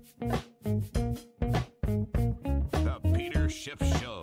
The Peter Schiff Show.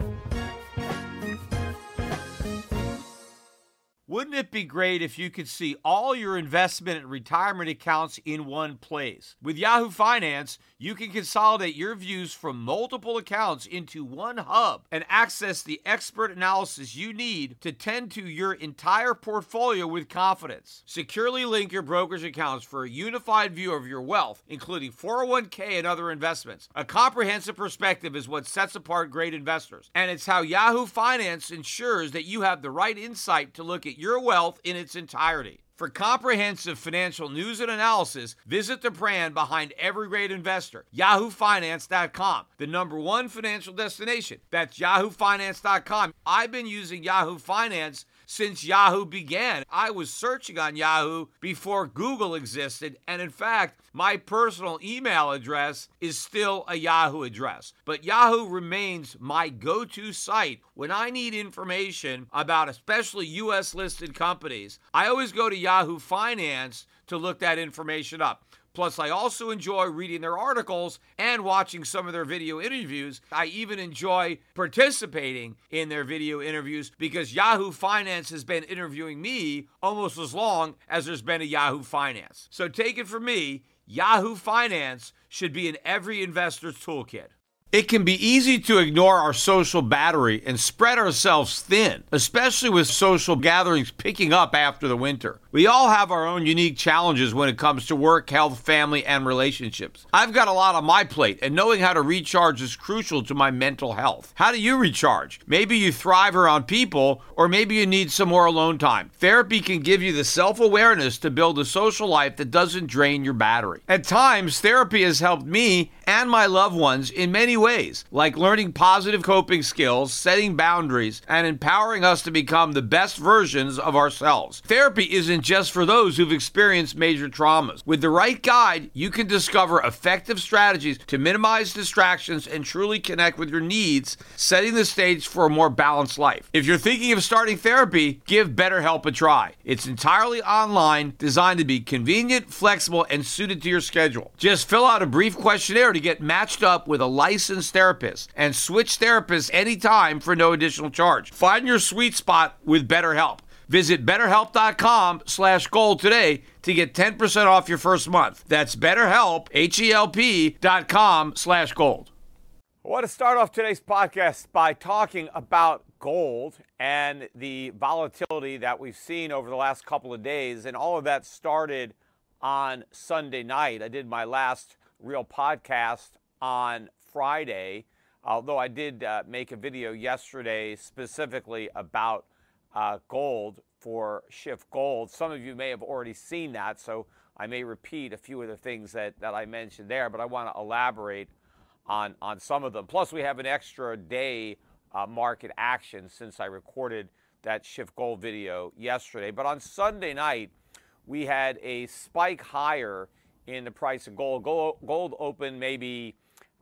Wouldn't it be great if you could see all your investment and retirement accounts in one place? With Yahoo Finance, you can consolidate your views from multiple accounts into one hub and access the expert analysis you need to tend to your entire portfolio with confidence. Securely link your brokerage accounts for a unified view of your wealth, including 401k and other investments. A comprehensive perspective is what sets apart great investors, and it's how Yahoo Finance ensures that you have the right insight to look at your wealth in its entirety. For comprehensive financial news and analysis, visit the brand behind every great investor, yahoofinance.com, the #1 financial destination. That's yahoofinance.com. I've been using Yahoo Finance since Yahoo began. I was searching on Yahoo before Google existed, and in fact, my personal email address is still a Yahoo address. But Yahoo remains my go-to site when I need information about especially U.S.-listed companies. I always go to Yahoo Finance to look that information up. Plus, I also enjoy reading their articles and watching some of their video interviews. I even enjoy participating in their video interviews because Yahoo Finance has been interviewing me almost as long as there's been a Yahoo Finance. So take it from me, Yahoo Finance should be in every investor's toolkit. It can be easy to ignore our social battery and spread ourselves thin, especially with social gatherings picking up after the winter. We all have our own unique challenges when it comes to work, health, family, and relationships. I've got a lot on my plate, and knowing how to recharge is crucial to my mental health. How do you recharge? Maybe you thrive around people, or maybe you need some more alone time. Therapy can give you the self-awareness to build a social life that doesn't drain your battery. At times, therapy has helped me and my loved ones in many ways, like learning positive coping skills, setting boundaries, and empowering us to become the best versions of ourselves. Therapy isn't just for those who've experienced major traumas. With the right guide, you can discover effective strategies to minimize distractions and truly connect with your needs, setting the stage for a more balanced life. If you're thinking of starting therapy, give BetterHelp a try. It's entirely online, designed to be convenient, flexible, and suited to your schedule. Just fill out a brief questionnaire to get matched up with a licensed therapist and switch therapists anytime for no additional charge. Find your sweet spot with BetterHelp. Visit BetterHelp.com/gold today to get 10% off your first month. That's BetterHelp, HELP.com/gold. I want to start off today's podcast by talking about gold and the volatility that we've seen over the last couple of days. And all of that started on Sunday night. I did my last real podcast on Friday, although I did make a video yesterday specifically about gold for Schiff Gold. Some of you may have already seen that, so I may repeat a few of the things that I mentioned there, but I want to elaborate on some of them. Plus, we have an extra day market action since I recorded that Schiff Gold video yesterday. But on Sunday night, we had a spike higher in the price of gold. Gold opened maybe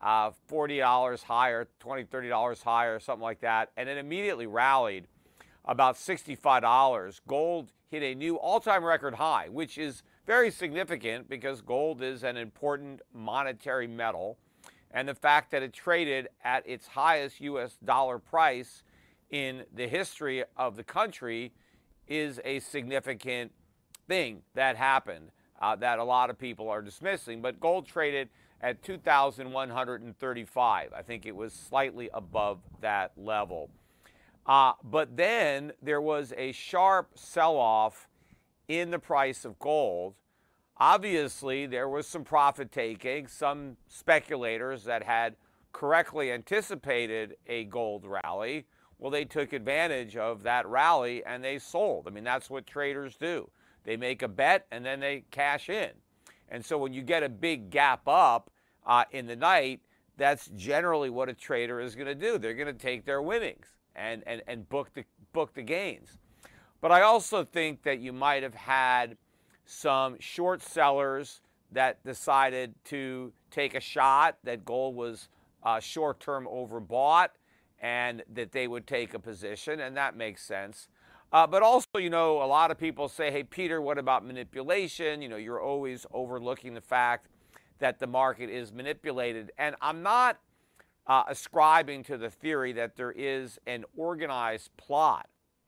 $40 higher, $20, $30 higher, something like that, and it immediately rallied about $65. Gold hit a new all-time record high, which is very significant because gold is an important monetary metal. And the fact that it traded at its highest U.S. dollar price in the history of the country is a significant thing that happened that a lot of people are dismissing. But gold traded at $2,135. I think it was slightly above that level. But then there was a sharp sell-off in the price of gold. Obviously, there was some profit taking. Some speculators that had correctly anticipated a gold rally, well, they took advantage of that rally and they sold. I mean, that's what traders do. They make a bet and then they cash in. And so when you get a big gap up in the night, that's generally what a trader is going to do. They're going to take their winnings and book the gains. But I also think that you might have had some short sellers that decided to take a shot that gold was short-term overbought and that they would take a position, and that makes sense. But also, a lot of people say, hey, Peter, what about manipulation? You're always overlooking the fact that the market is manipulated. And I'm not ascribing to the theory that there is an organized plot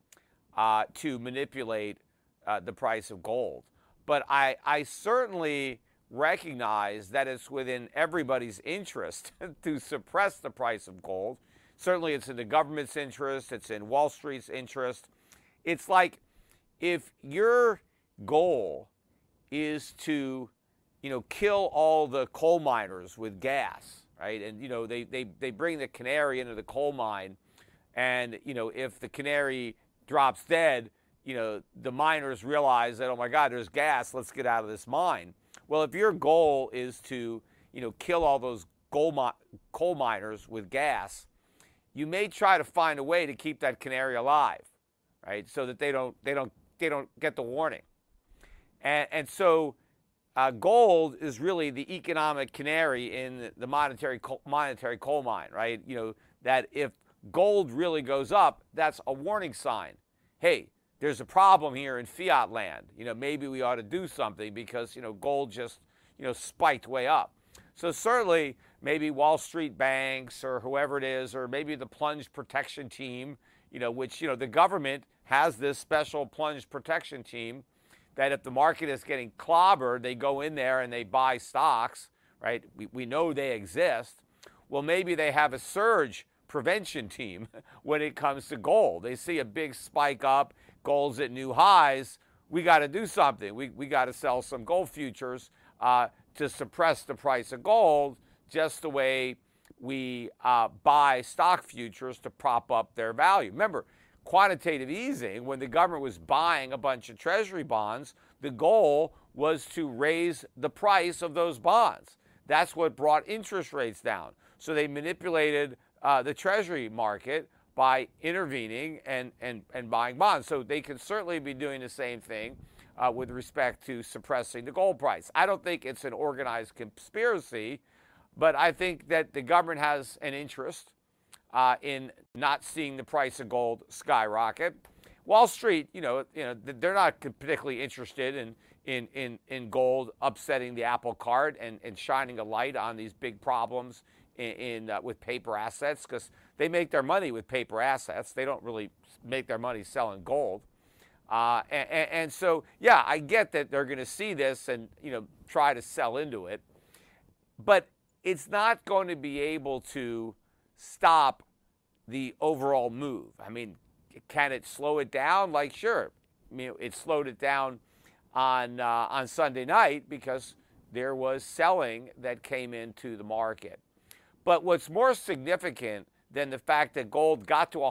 to manipulate the price of gold. But I certainly recognize that it's within everybody's interest to suppress the price of gold. Certainly it's in the government's interest, it's in Wall Street's interest. It's like if your goal is to, kill all the coal miners with gas, right? And, they bring the canary into the coal mine, and, if the canary drops dead, the miners realize that, oh my God, there's gas, let's get out of this mine. Well, if your goal is to, kill all those coal miners with gas, you may try to find a way to keep that canary alive, right? So that they don't get the warning. And so gold is really the economic canary in the monetary coal mine, right? That if gold really goes up, that's a warning sign. Hey, there's a problem here in fiat land. Maybe we ought to do something because, gold just, spiked way up. So certainly maybe Wall Street banks or whoever it is, or maybe the plunge protection team, which, the government has this special plunge protection team that if the market is getting clobbered, they go in there and they buy stocks, right? We know they exist. Well, maybe they have a surge prevention team when it comes to gold. They see a big spike up, gold's at new highs. We got to do something. We got to sell some gold futures to suppress the price of gold, just the way we buy stock futures to prop up their value. Remember, quantitative easing, when the government was buying a bunch of treasury bonds, the goal was to raise the price of those bonds. That's what brought interest rates down. So they manipulated the treasury market by intervening and buying bonds. So they can certainly be doing the same thing with respect to suppressing the gold price. I don't think it's an organized conspiracy, but I think that the government has an interest in not seeing the price of gold skyrocket. Wall Street, they're not particularly interested in gold upsetting the apple cart and shining a light on these big problems with paper assets, because they make their money with paper assets. They don't really make their money selling gold. And so, yeah, I get that they're going to see this and, try to sell into it. But it's not going to be able to stop the overall move. I mean, can it slow it down? Like, sure. It slowed it down on Sunday night because there was selling that came into the market. But what's more significant than the fact that gold got to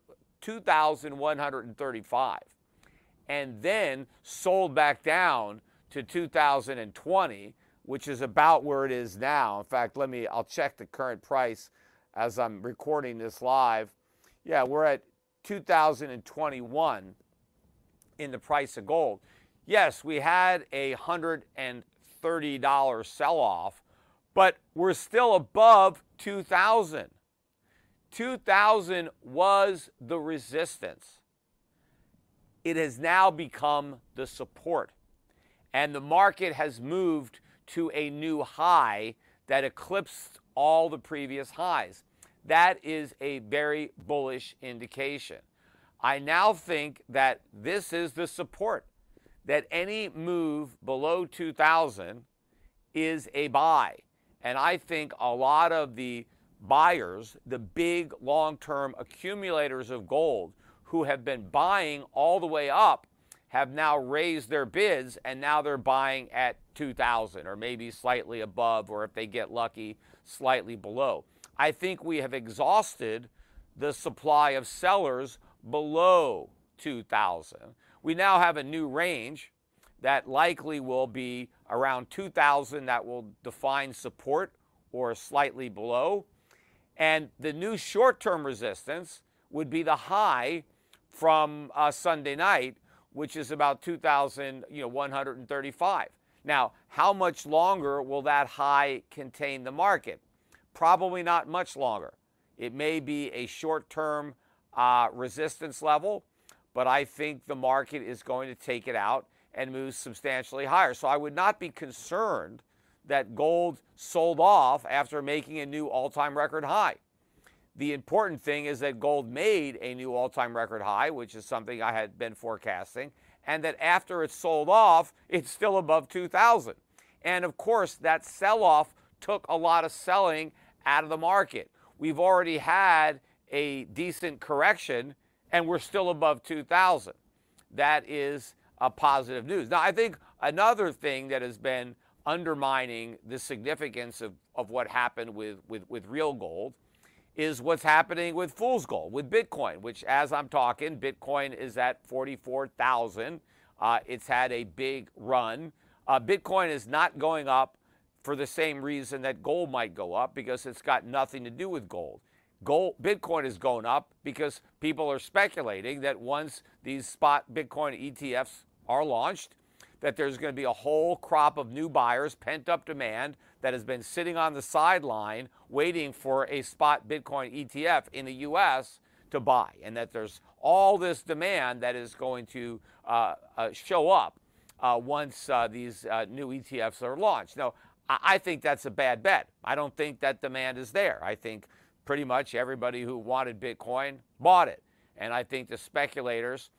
2,135 and then sold back down to 2,020, which is about where it is now. In fact, I'll check the current price as I'm recording this live. Yeah, we're at 2021 in the price of gold. Yes, we had a $130 sell-off, but we're still above 2,000. 2,000 was the resistance. It has now become the support. And the market has moved to a new high that eclipsed all the previous highs. That is a very bullish indication. I now think that this is the support, that any move below 2,000 is a buy. And I think a lot of the buyers, the big long-term accumulators of gold who have been buying all the way up, have now raised their bids, and now they're buying at 2,000 or maybe slightly above, or if they get lucky, slightly below. I think we have exhausted the supply of sellers below 2,000. We now have a new range that likely will be around 2,000 that will define support or slightly below. And the new short-term resistance would be the high from Sunday night, which is about 2,135. Now, how much longer will that high contain the market? Probably not much longer. It may be a short-term resistance level, but I think the market is going to take it out and move substantially higher. So I would not be concerned that gold sold off after making a new all-time record high. The important thing is that gold made a new all-time record high, which is something I had been forecasting, and that after it sold off, it's still above 2,000. And of course, that sell-off took a lot of selling out of the market. We've already had a decent correction, and we're still above 2,000. That is positive news. Now, I think another thing that has been undermining the significance of what happened with real gold is what's happening with fool's gold, with Bitcoin, which as I'm talking, Bitcoin is at 44,000. It's had a big run. Bitcoin is not going up for the same reason that gold might go up, because it's got nothing to do with gold. Bitcoin is going up because people are speculating that once these spot Bitcoin ETFs are launched, that there's going to be a whole crop of new buyers, pent-up demand that has been sitting on the sideline waiting for a spot Bitcoin ETF in the U.S. to buy, and that there's all this demand that is going to show up once these new ETFs are launched. Now, I think that's a bad bet. I don't think that demand is there. I think pretty much everybody who wanted Bitcoin bought it, and I think the speculators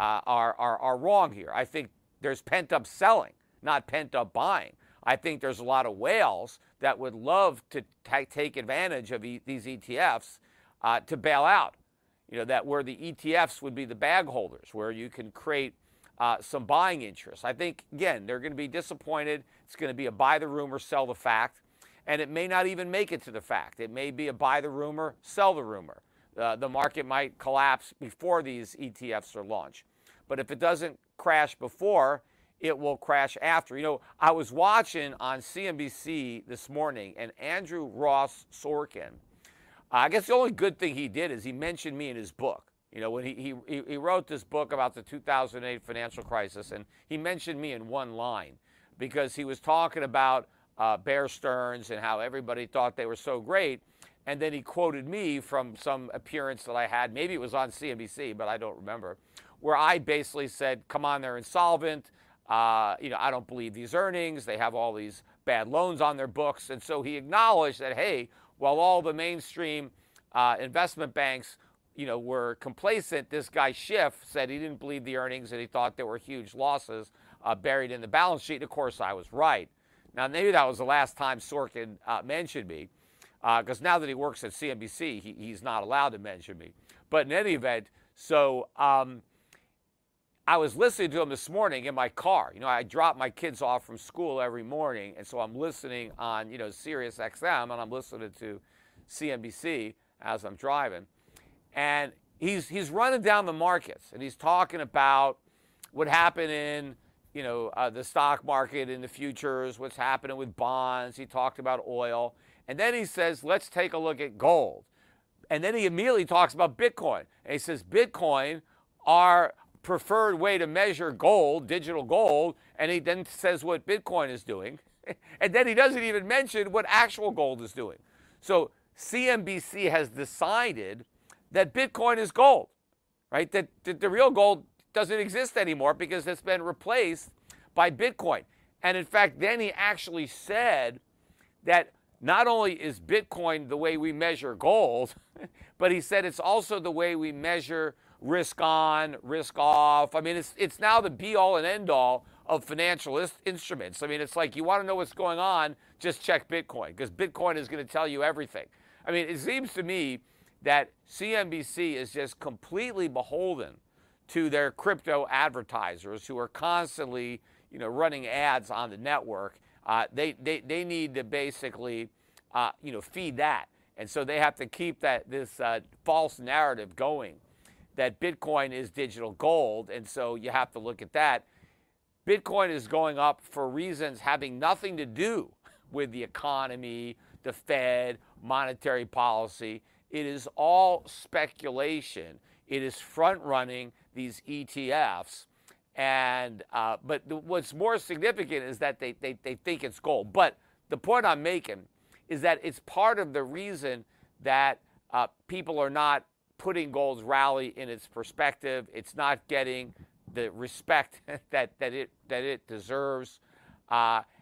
are wrong here. I think there's pent-up selling, not pent-up buying. I think there's a lot of whales that would love to take advantage of these ETFs to bail out. You know, that where the ETFs would be the bag holders, where you can create some buying interest. I think, again, they're going to be disappointed. It's going to be a buy the rumor, sell the fact, and it may not even make it to the fact. It may be a buy the rumor, sell the rumor. The market might collapse before these ETFs are launched. But if it doesn't crash before, it will crash after. You know, I was watching on CNBC this morning, and Andrew Ross Sorkin, I guess the only good thing he did is he mentioned me in his book. You know, when he wrote this book about the 2008 financial crisis, and he mentioned me in one line because he was talking about Bear Stearns and how everybody thought they were so great. And then he quoted me from some appearance that I had, maybe it was on CNBC, but I don't remember, where I basically said, come on, they're insolvent. You know, I don't believe these earnings. They have all these bad loans on their books. And so he acknowledged that, hey, while all the mainstream investment banks, you know, were complacent, this guy Schiff said he didn't believe the earnings and he thought there were huge losses buried in the balance sheet. And of course, I was right. Now, maybe that was the last time Sorkin mentioned me, because now that he works at CNBC, he's not allowed to mention me. But in any event, so I was listening to him this morning in my car. You know, I drop my kids off from school every morning, and so I'm listening on, you know, Sirius XM, and I'm listening to CNBC as I'm driving. And he's running down the markets, and he's talking about what happened in, you know, the stock market in the futures, what's happening with bonds. He talked about oil. And then he says, let's take a look at gold. And then he immediately talks about Bitcoin. And he says, Bitcoin, our preferred way to measure gold, digital gold, and he then says what Bitcoin is doing. And then he doesn't even mention what actual gold is doing. So CNBC has decided that Bitcoin is gold, right? That the real gold doesn't exist anymore because it's been replaced by Bitcoin. And in fact, then he actually said that not only is Bitcoin the way we measure gold, but he said it's also the way we measure risk on, risk off. I mean, it's now the be-all and end-all of financial instruments. I mean, it's like you want to know what's going on, just check Bitcoin, because Bitcoin is going to tell you everything. I mean, it seems to me that CNBC is just completely beholden to their crypto advertisers who are constantly, you know, running ads on the network. They need to basically, you know, feed that. And so they have to keep this false narrative going that Bitcoin is digital gold. And so you have to look at that. Bitcoin is going up for reasons having nothing to do with the economy, the Fed, monetary policy. It is all speculation. It is front-running these ETFs. And but what's more significant is that they think it's gold. But the point I'm making is that it's part of the reason that people are not putting gold's rally in its perspective. It's not getting the respect that it deserves.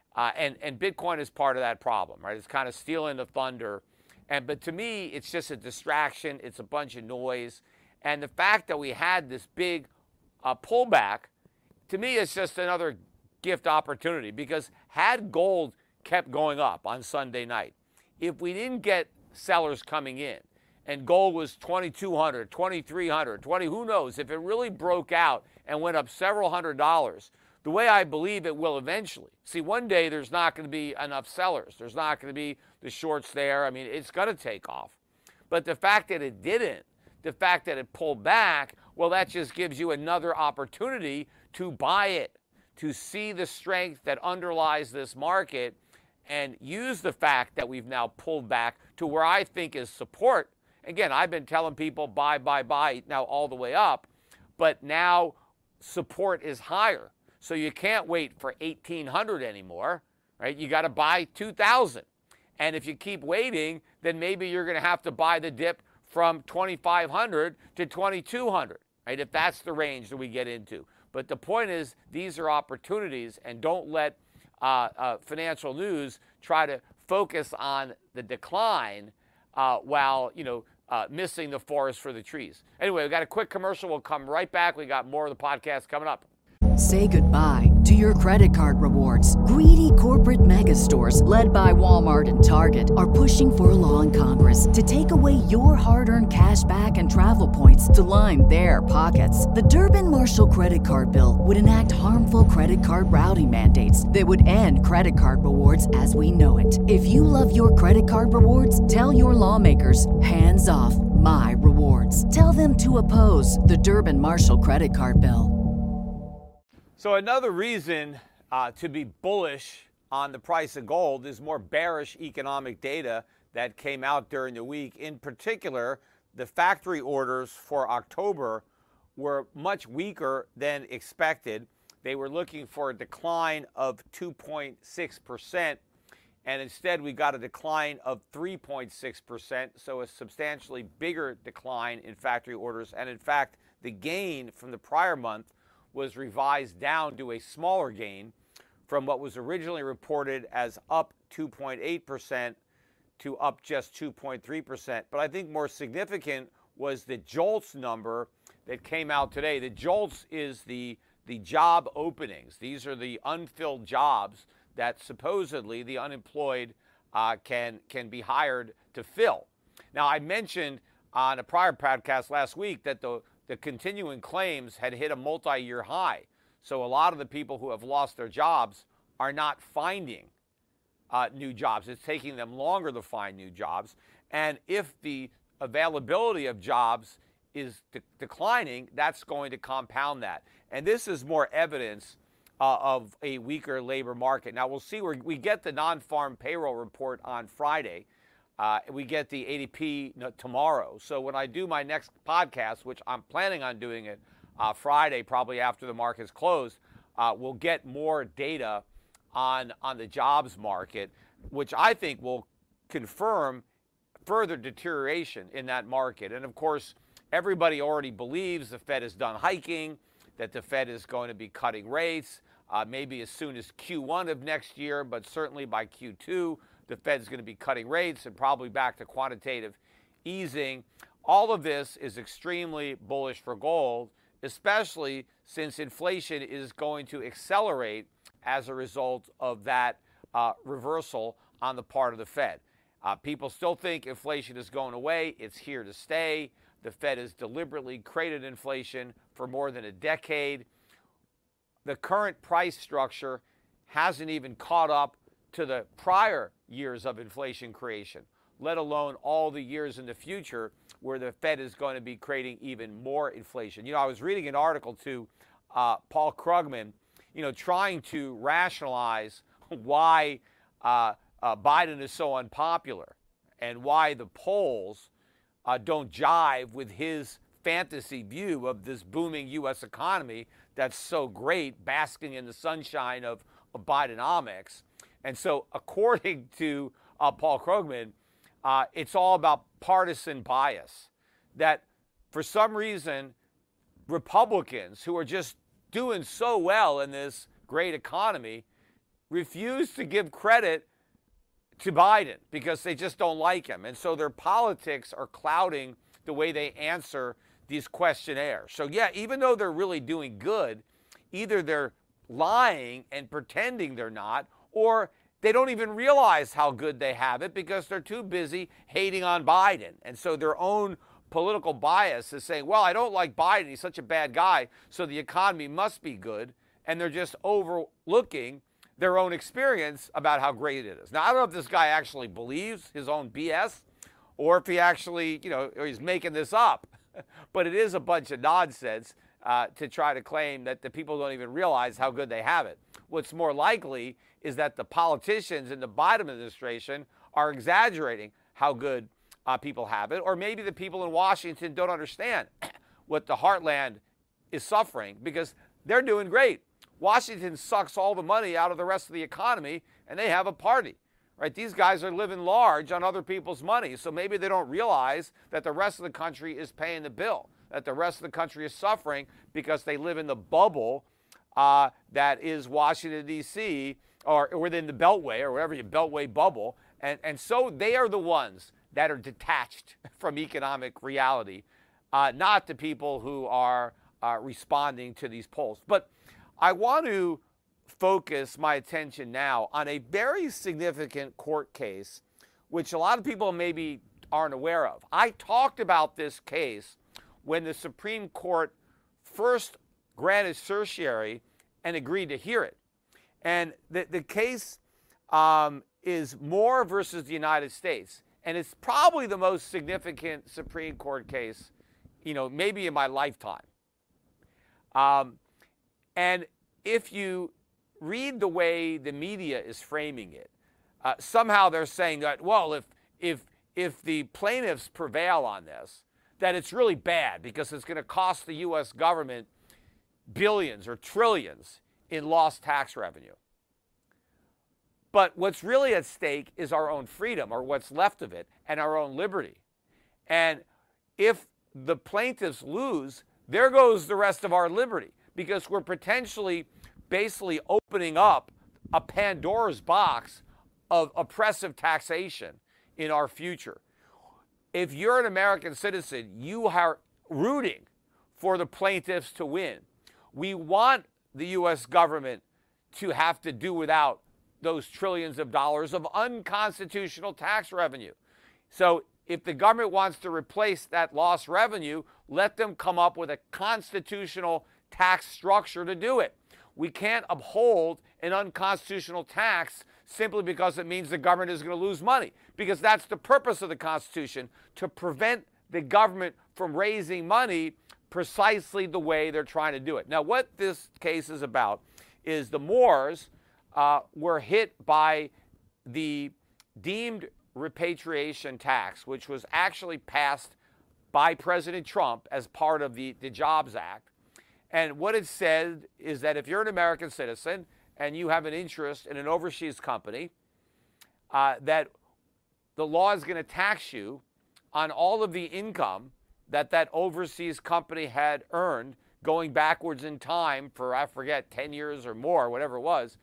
And Bitcoin is part of that problem, right? It's kind of stealing the thunder. But to me, it's just a distraction. It's a bunch of noise. And the fact that we had this big pullback, to me, it's just another gift opportunity, because had gold kept going up on Sunday night, if we didn't get sellers coming in and gold was 2,200, 2,300, who knows, if it really broke out and went up several $100s, the way I believe it will eventually. See, one day there's not going to be enough sellers. There's not going to be the shorts there. I mean, it's going to take off. But the fact that it didn't, the fact that it pulled back, well, that just gives you another opportunity to buy it, to see the strength that underlies this market and use the fact that we've now pulled back to where I think is support. Again, I've been telling people buy now all the way up, but now support is higher. So you can't wait for 1,800 anymore, right? You got to buy 2,000. And if you keep waiting, then maybe you're going to have to buy the dip from 2,500 to 2,200, right? If that's the range that we get into. But the point is, these are opportunities, and don't let financial news try to focus on the decline while, missing the forest for the trees. Anyway, we got a quick commercial. We'll come right back. We got more of the podcast coming up. Say goodbye to your credit card rewards. Greedy corporate mega stores, led by Walmart and Target, are pushing for a law in Congress to take away your hard-earned cash back and travel points to line their pockets. The Durbin-Marshall credit card bill would enact harmful credit card routing mandates that would end credit card rewards as we know it. If you love your credit card rewards, tell your lawmakers, hands off my rewards. Tell them to oppose the Durbin-Marshall credit card bill. So another reason to be bullish on the price of gold is more bearish economic data that came out during the week. In particular, the factory orders for October were much weaker than expected. They were looking for a decline of 2.6%, and instead we got a decline of 3.6%, so a substantially bigger decline in factory orders. And in fact, the gain from the prior month was revised down to a smaller gain from what was originally reported as up 2.8% to up just 2.3%. But I think more significant was the JOLTS number that came out today. The JOLTS is the job openings. These are the unfilled jobs that supposedly the unemployed can be hired to fill. Now, I mentioned on a prior podcast last week that the continuing claims had hit a multi-year high. So a lot of the people who have lost their jobs are not finding new jobs. It's taking them longer to find new jobs. And if the availability of jobs is declining, that's going to compound that. And this is more evidence of a weaker labor market. Now, we'll see where we get the non-farm payroll report on Friday. We get the ADP tomorrow. So when I do my next podcast, which I'm planning on doing it Friday, probably after the market's closed, we'll get more data on the jobs market, which I think will confirm further deterioration in that market. And of course, everybody already believes the Fed is done hiking, that the Fed is going to be cutting rates, maybe as soon as Q1 of next year, but certainly by Q2. The Fed's going to be cutting rates and probably back to quantitative easing. All of this is extremely bullish for gold, especially since inflation is going to accelerate as a result of that reversal on the part of the Fed. People still think inflation is going away. It's here to stay. The Fed has deliberately created inflation for more than a decade. The current price structure hasn't even caught up to the prior years of inflation creation, let alone all the years in the future where the Fed is going to be creating even more inflation. I was reading an article to Paul Krugman, trying to rationalize why Biden is so unpopular and why the polls don't jive with his fantasy view of this booming U.S. economy that's so great, basking in the sunshine of Bidenomics. And so according to Paul Krugman, it's all about partisan bias, that for some reason, Republicans who are just doing so well in this great economy refuse to give credit to Biden because they just don't like him. And so their politics are clouding the way they answer these questionnaires. So, yeah, even though they're really doing good, either they're lying and pretending they're not, or they don't even realize how good they have it because they're too busy hating on Biden. And so their own political bias is saying, well, I don't like Biden. He's such a bad guy, so the economy must be good. And they're just overlooking their own experience about how great it is. Now, I don't know if this guy actually believes his own BS or if he actually, or he's making this up. But it is a bunch of nonsense to try to claim that the people don't even realize how good they have it. What's more likely is that the politicians in the Biden administration are exaggerating how good people have it, or maybe the people in Washington don't understand what the heartland is suffering because they're doing great. Washington sucks all the money out of the rest of the economy, and they have a party, right? These guys are living large on other people's money, so maybe they don't realize that the rest of the country is paying the bill, that the rest of the country is suffering because they live in the bubble that is Washington, D.C., or within the Beltway or whatever, your Beltway bubble. And so they are the ones that are detached from economic reality, not the people who are responding to these polls. But I want to focus my attention now on a very significant court case, which a lot of people maybe aren't aware of. I talked about this case when the Supreme Court first granted certiorari and agreed to hear it. And the case is Moore versus the United States. And it's probably the most significant Supreme Court case, maybe in my lifetime. And if you read the way the media is framing it, somehow they're saying that, well, if the plaintiffs prevail on this, that it's really bad because it's going to cost the U.S. government billions or trillions in lost tax revenue. But what's really at stake is our own freedom, or what's left of it, and our own liberty. And if the plaintiffs lose, there goes the rest of our liberty, because we're potentially basically opening up a Pandora's box of oppressive taxation in our future. If you're an American citizen, you are rooting for the plaintiffs to win. We want the U.S. government to have to do without those trillions of dollars of unconstitutional tax revenue. So if the government wants to replace that lost revenue, let them come up with a constitutional tax structure to do it. We can't uphold an unconstitutional tax simply because it means the government is going to lose money, because that's the purpose of the Constitution, to prevent the government from raising money precisely the way they're trying to do it. Now, what this case is about is the Moores were hit by the deemed repatriation tax, which was actually passed by President Trump as part of the Jobs Act. And what it said is that if you're an American citizen and you have an interest in an overseas company, that the law is going to tax you on all of the income that overseas company had earned going backwards in time for, I forget, 10 years or more, whatever it was.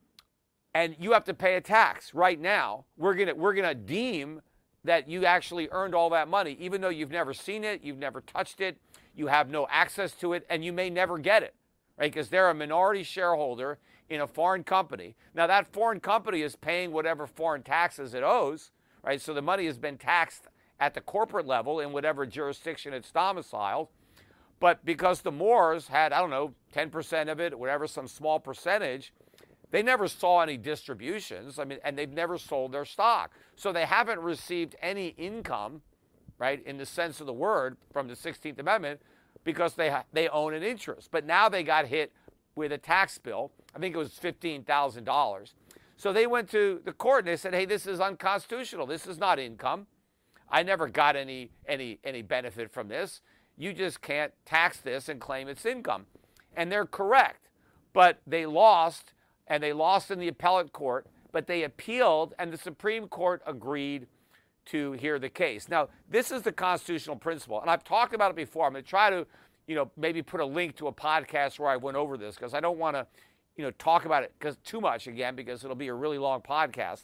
And you have to pay a tax right now. We're gonna deem that you actually earned all that money, even though you've never seen it, you've never touched it, you have no access to it, and you may never get it, right? Because they're a minority shareholder in a foreign company. Now, that foreign company is paying whatever foreign taxes it owes, right? So the money has been taxed at the corporate level in whatever jurisdiction it's domiciled. But because the Moores had, 10% of it, whatever, some small percentage, they never saw any distributions, and they've never sold their stock. So they haven't received any income, right, in the sense of the word, from the 16th Amendment, because they own an interest. But now they got hit with a tax bill. I think it was $15,000. So they went to the court and they said, hey, this is unconstitutional. This is not income. I never got any benefit from this. You just can't tax this and claim it's income. And they're correct. But they lost, and they lost in the appellate court, but they appealed, and the Supreme Court agreed to hear the case. Now, this is the constitutional principle, and I've talked about it before. I'm going to try to, maybe put a link to a podcast where I went over this, because I don't want to, talk about it too much again because it'll be a really long podcast.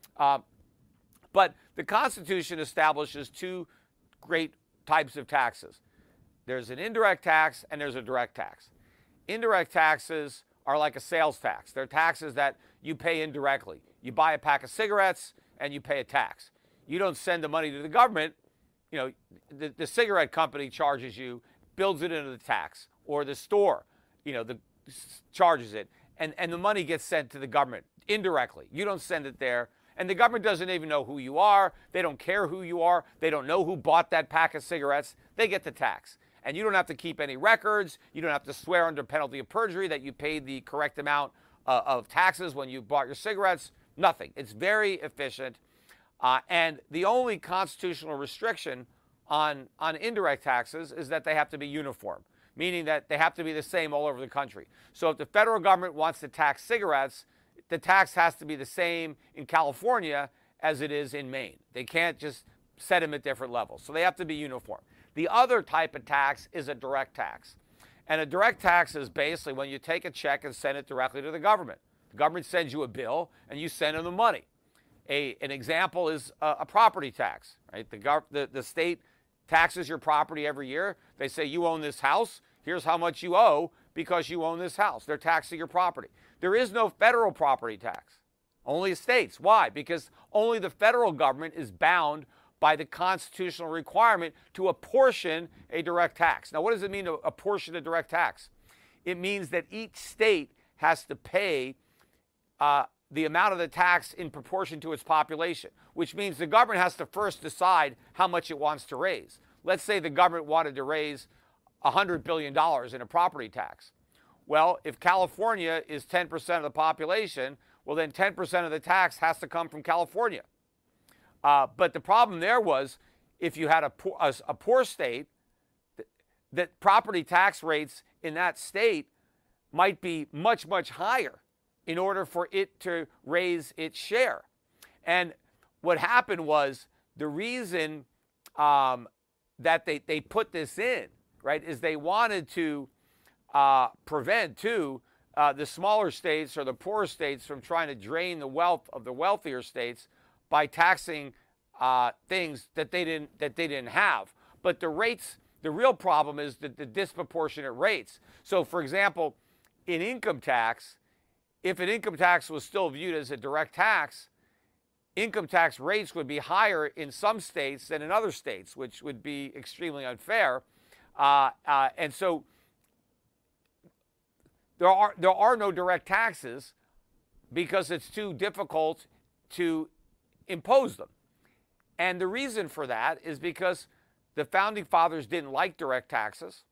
But the Constitution establishes two great types of taxes. There's an indirect tax and there's a direct tax. Indirect taxes are like a sales tax. They're taxes that you pay indirectly. You buy a pack of cigarettes and you pay a tax. You don't send the money to the government. The cigarette company charges you, builds it into the tax, or the store, charges it, and the money gets sent to the government indirectly. You don't send it there, and the government doesn't even know who you are. They don't care who you are. They don't know who bought that pack of cigarettes. They get the tax. And you don't have to keep any records. You don't have to swear under penalty of perjury that you paid the correct amount of taxes when you bought your cigarettes. Nothing. It's very efficient. And the only constitutional restriction on indirect taxes is that they have to be uniform, meaning that they have to be the same all over the country. So if the federal government wants to tax cigarettes, the tax has to be the same in California as it is in Maine. They can't just set them at different levels. So they have to be uniform. The other type of tax is a direct tax. And a direct tax is basically when you take a check and send it directly to the government. The government sends you a bill and you send them the money. An example is a property tax, right? The state taxes your property every year. They say you own this house. Here's how much you owe because you own this house. They're taxing your property. There is no federal property tax, only states. Why? Because only the federal government is bound by the constitutional requirement to apportion a direct tax. Now, what does it mean to apportion a direct tax? It means that each state has to pay the amount of the tax in proportion to its population, which means the government has to first decide how much it wants to raise. Let's say the government wanted to raise $100 billion in a property tax. Well, if California is 10% of the population, well, then 10% of the tax has to come from California. But the problem there was if you had a poor state, that property tax rates in that state might be much, much higher in order for it to raise its share. And what happened was the reason that they put this in, right, is they wanted to prevent, too, the smaller states or the poorer states from trying to drain the wealth of the wealthier states by taxing things that they didn't have. But the rates, the real problem is the disproportionate rates. So, for example, in income tax, if an income tax was still viewed as a direct tax, income tax rates would be higher in some states than in other states, which would be extremely unfair. And so there are no direct taxes because it's too difficult to impose them. And the reason for that is because the Founding Fathers didn't like direct taxes.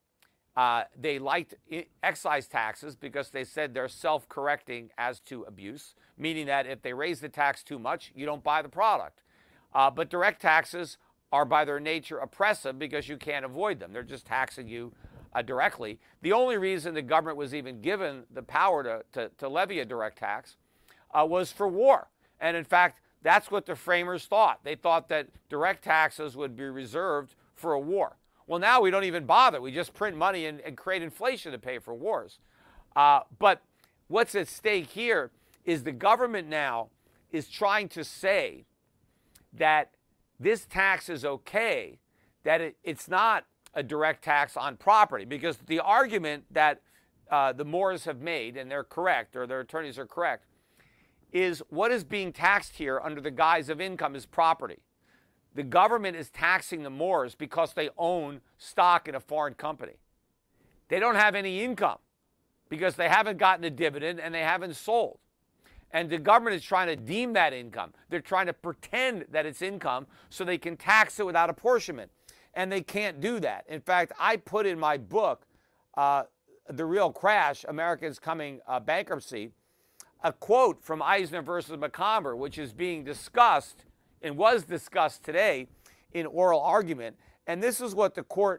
They liked excise taxes because they said they're self-correcting as to abuse, meaning that if they raise the tax too much, you don't buy the product. But direct taxes are by their nature oppressive because you can't avoid them. They're just taxing you directly. The only reason the government was even given the power to levy a direct tax was for war. And in fact, that's what the framers thought. They thought that direct taxes would be reserved for a war. Well, now we don't even bother. We just print money and create inflation to pay for wars. But what's at stake here is the government now is trying to say that this tax is okay, that it's not a direct tax on property, because the argument that the Moores have made, and they're correct, or their attorneys are correct, is what is being taxed here under the guise of income is property. The government is taxing the Moores because they own stock in a foreign company. They don't have any income because they haven't gotten a dividend and they haven't sold. And the government is trying to deem that income. They're trying to pretend that it's income so they can tax it without apportionment. And they can't do that. In fact, I put in my book, The Real Crash, America's Coming Bankruptcy, a quote from Eisner versus Macomber, which is being discussed and was discussed today in oral argument. And this is what the court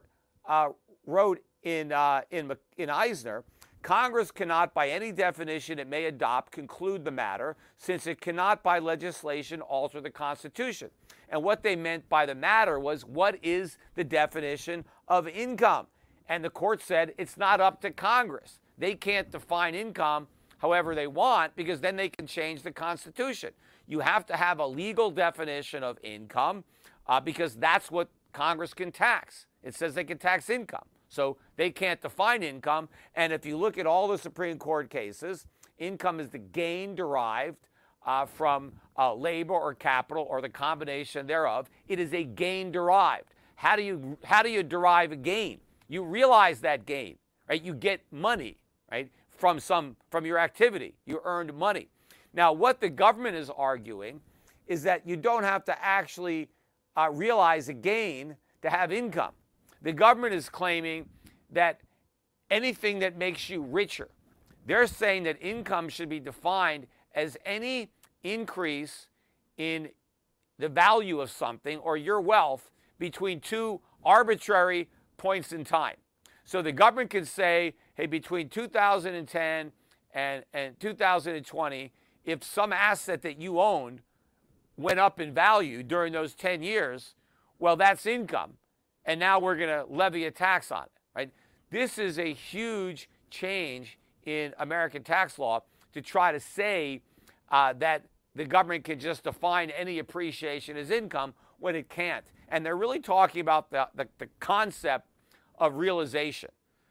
wrote in Eisner. Congress cannot, by any definition it may adopt, conclude the matter, since it cannot by legislation alter the Constitution. And what they meant by the matter was, what is the definition of income? And the court said it's not up to Congress. They can't define income however they want, because then they can change the Constitution. You have to have a legal definition of income because that's what Congress can tax. It says they can tax income. So they can't define income. And if you look at all the Supreme Court cases, income is the gain derived from labor or capital or the combination thereof. It is a gain derived. How do you derive a gain? You realize that gain, right? You get money, right, from your activity. You earned money. Now, what the government is arguing is that you don't have to actually realize a gain to have income. The government is claiming that anything that makes you richer. They're saying that income should be defined as any increase in the value of something or your wealth between two arbitrary points in time. So the government can say, hey, between 2010 and 2020, if some asset that you owned went up in value during those 10 years, well, that's income. And now we're going to levy a tax on it, right? This is a huge change in American tax law to try to say that the government can just define any appreciation as income when it can't. And they're really talking about the concept of realization.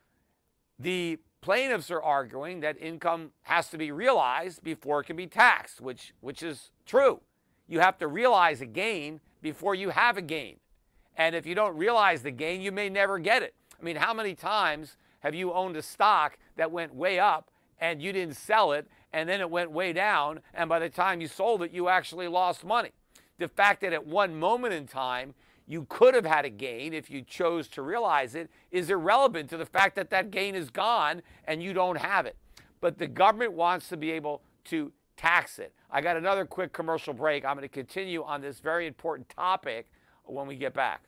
The plaintiffs are arguing that income has to be realized before it can be taxed, which is true. You have to realize a gain before you have a gain. And if you don't realize the gain, you may never get it. I mean, how many times have you owned a stock that went way up and you didn't sell it, and then it went way down, and by the time you sold it, you actually lost money? The fact that at one moment in time, you could have had a gain if you chose to realize it is irrelevant to the fact that that gain is gone and you don't have it. But the government wants to be able to tax it. I got another quick commercial break. I'm going to continue on this very important topic when we get back.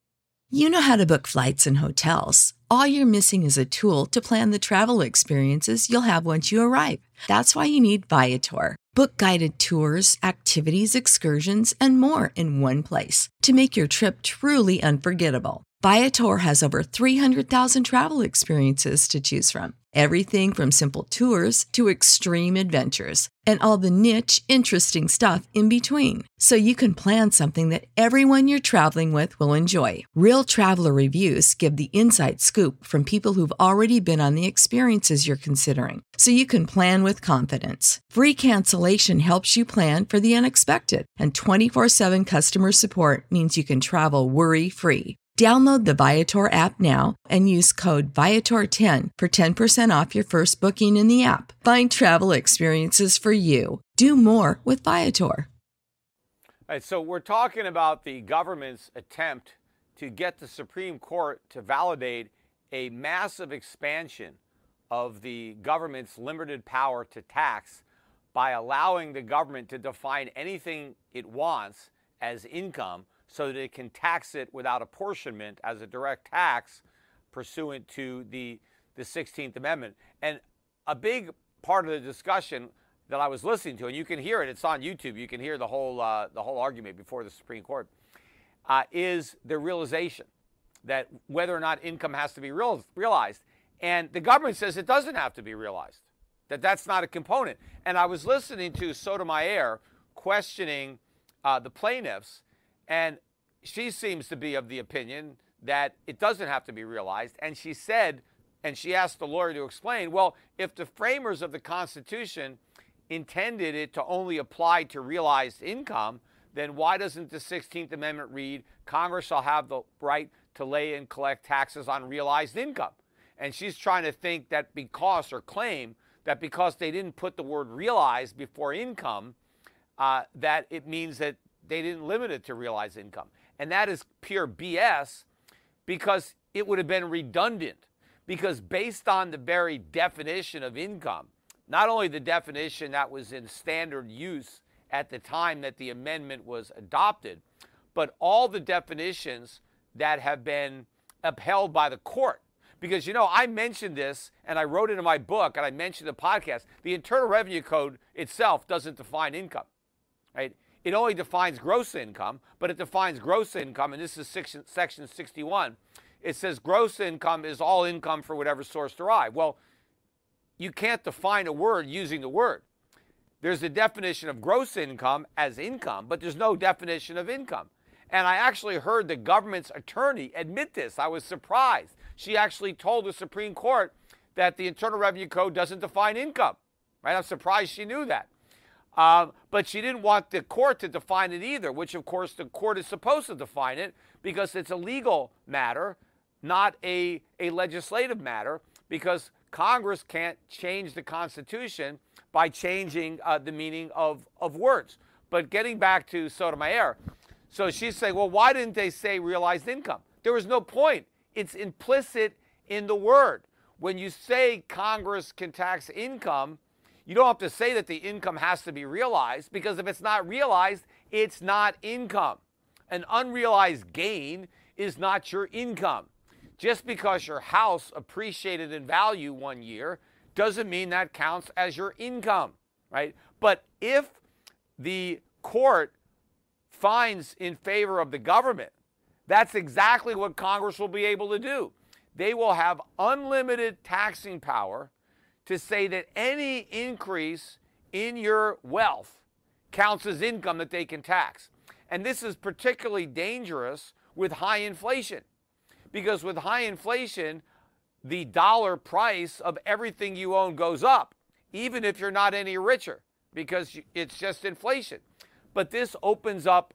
You know how to book flights and hotels. All you're missing is a tool to plan the travel experiences you'll have once you arrive. That's why you need Viator. Book guided tours, activities, excursions, and more in one place to make your trip truly unforgettable. Viator has over 300,000 travel experiences to choose from. Everything from simple tours to extreme adventures and all the niche, interesting stuff in between. So you can plan something that everyone you're traveling with will enjoy. Real traveler reviews give the inside scoop from people who've already been on the experiences you're considering. So you can plan with confidence. Free cancellation helps you plan for the unexpected. And 24/7 customer support means you can travel worry-free. Download the Viator app now and use code Viator10 for 10% off your first booking in the app. Find travel experiences for you. Do more with Viator. All right, so we're talking about the government's attempt to get the Supreme Court to validate a massive expansion of the government's limited power to tax by allowing the government to define anything it wants as income, so that it can tax it without apportionment as a direct tax pursuant to the 16th Amendment. And a big part of the discussion that I was listening to, and you can hear it, it's on YouTube, you can hear the whole argument before the Supreme Court, is the realization that whether or not income has to be realized. And the government says it doesn't have to be realized, that that's not a component. And I was listening to Sotomayor questioning the plaintiffs, and she seems to be of the opinion that it doesn't have to be realized. And she said, and she asked the lawyer to explain, well, if the framers of the Constitution intended it to only apply to realized income, then why doesn't the 16th Amendment read, Congress shall have the right to lay and collect taxes on realized income? And she's trying to think that because, or claim that because they didn't put the word realized before income, that it means that they didn't limit it to realized income. And that is pure BS, because it would have been redundant. Because based on the very definition of income, not only the definition that was in standard use at the time that the amendment was adopted, but all the definitions that have been upheld by the court. Because, you know, I mentioned this, and I wrote it in my book, and I mentioned the podcast. The Internal Revenue Code itself doesn't define income, right? It only defines gross income, but it defines gross income, and this is section 61. It says gross income is all income for whatever source derived. Well, you can't define a word using the word. There's a definition of gross income as income, but there's no definition of income. And I actually heard the government's attorney admit this. I was surprised. She actually told the Supreme Court that the Internal Revenue Code doesn't define income. Right? I'm surprised she knew that. But she didn't want the court to define it either, which, of course, the court is supposed to define it because it's a legal matter, not a legislative matter, because Congress can't change the Constitution by changing the meaning of words. But getting back to Sotomayor, so she's saying, well, why didn't they say realized income? There was no point. It's implicit in the word. When you say Congress can tax income, you don't have to say that the income has to be realized, because if it's not realized, it's not income. An unrealized gain is not your income. Just because your house appreciated in value one year doesn't mean that counts as your income, right? But if the court finds in favor of the government, that's exactly what Congress will be able to do. They will have unlimited taxing power to say that any increase in your wealth counts as income that they can tax. And this is particularly dangerous with high inflation, because with high inflation, the dollar price of everything you own goes up, even if you're not any richer, because it's just inflation. But this opens up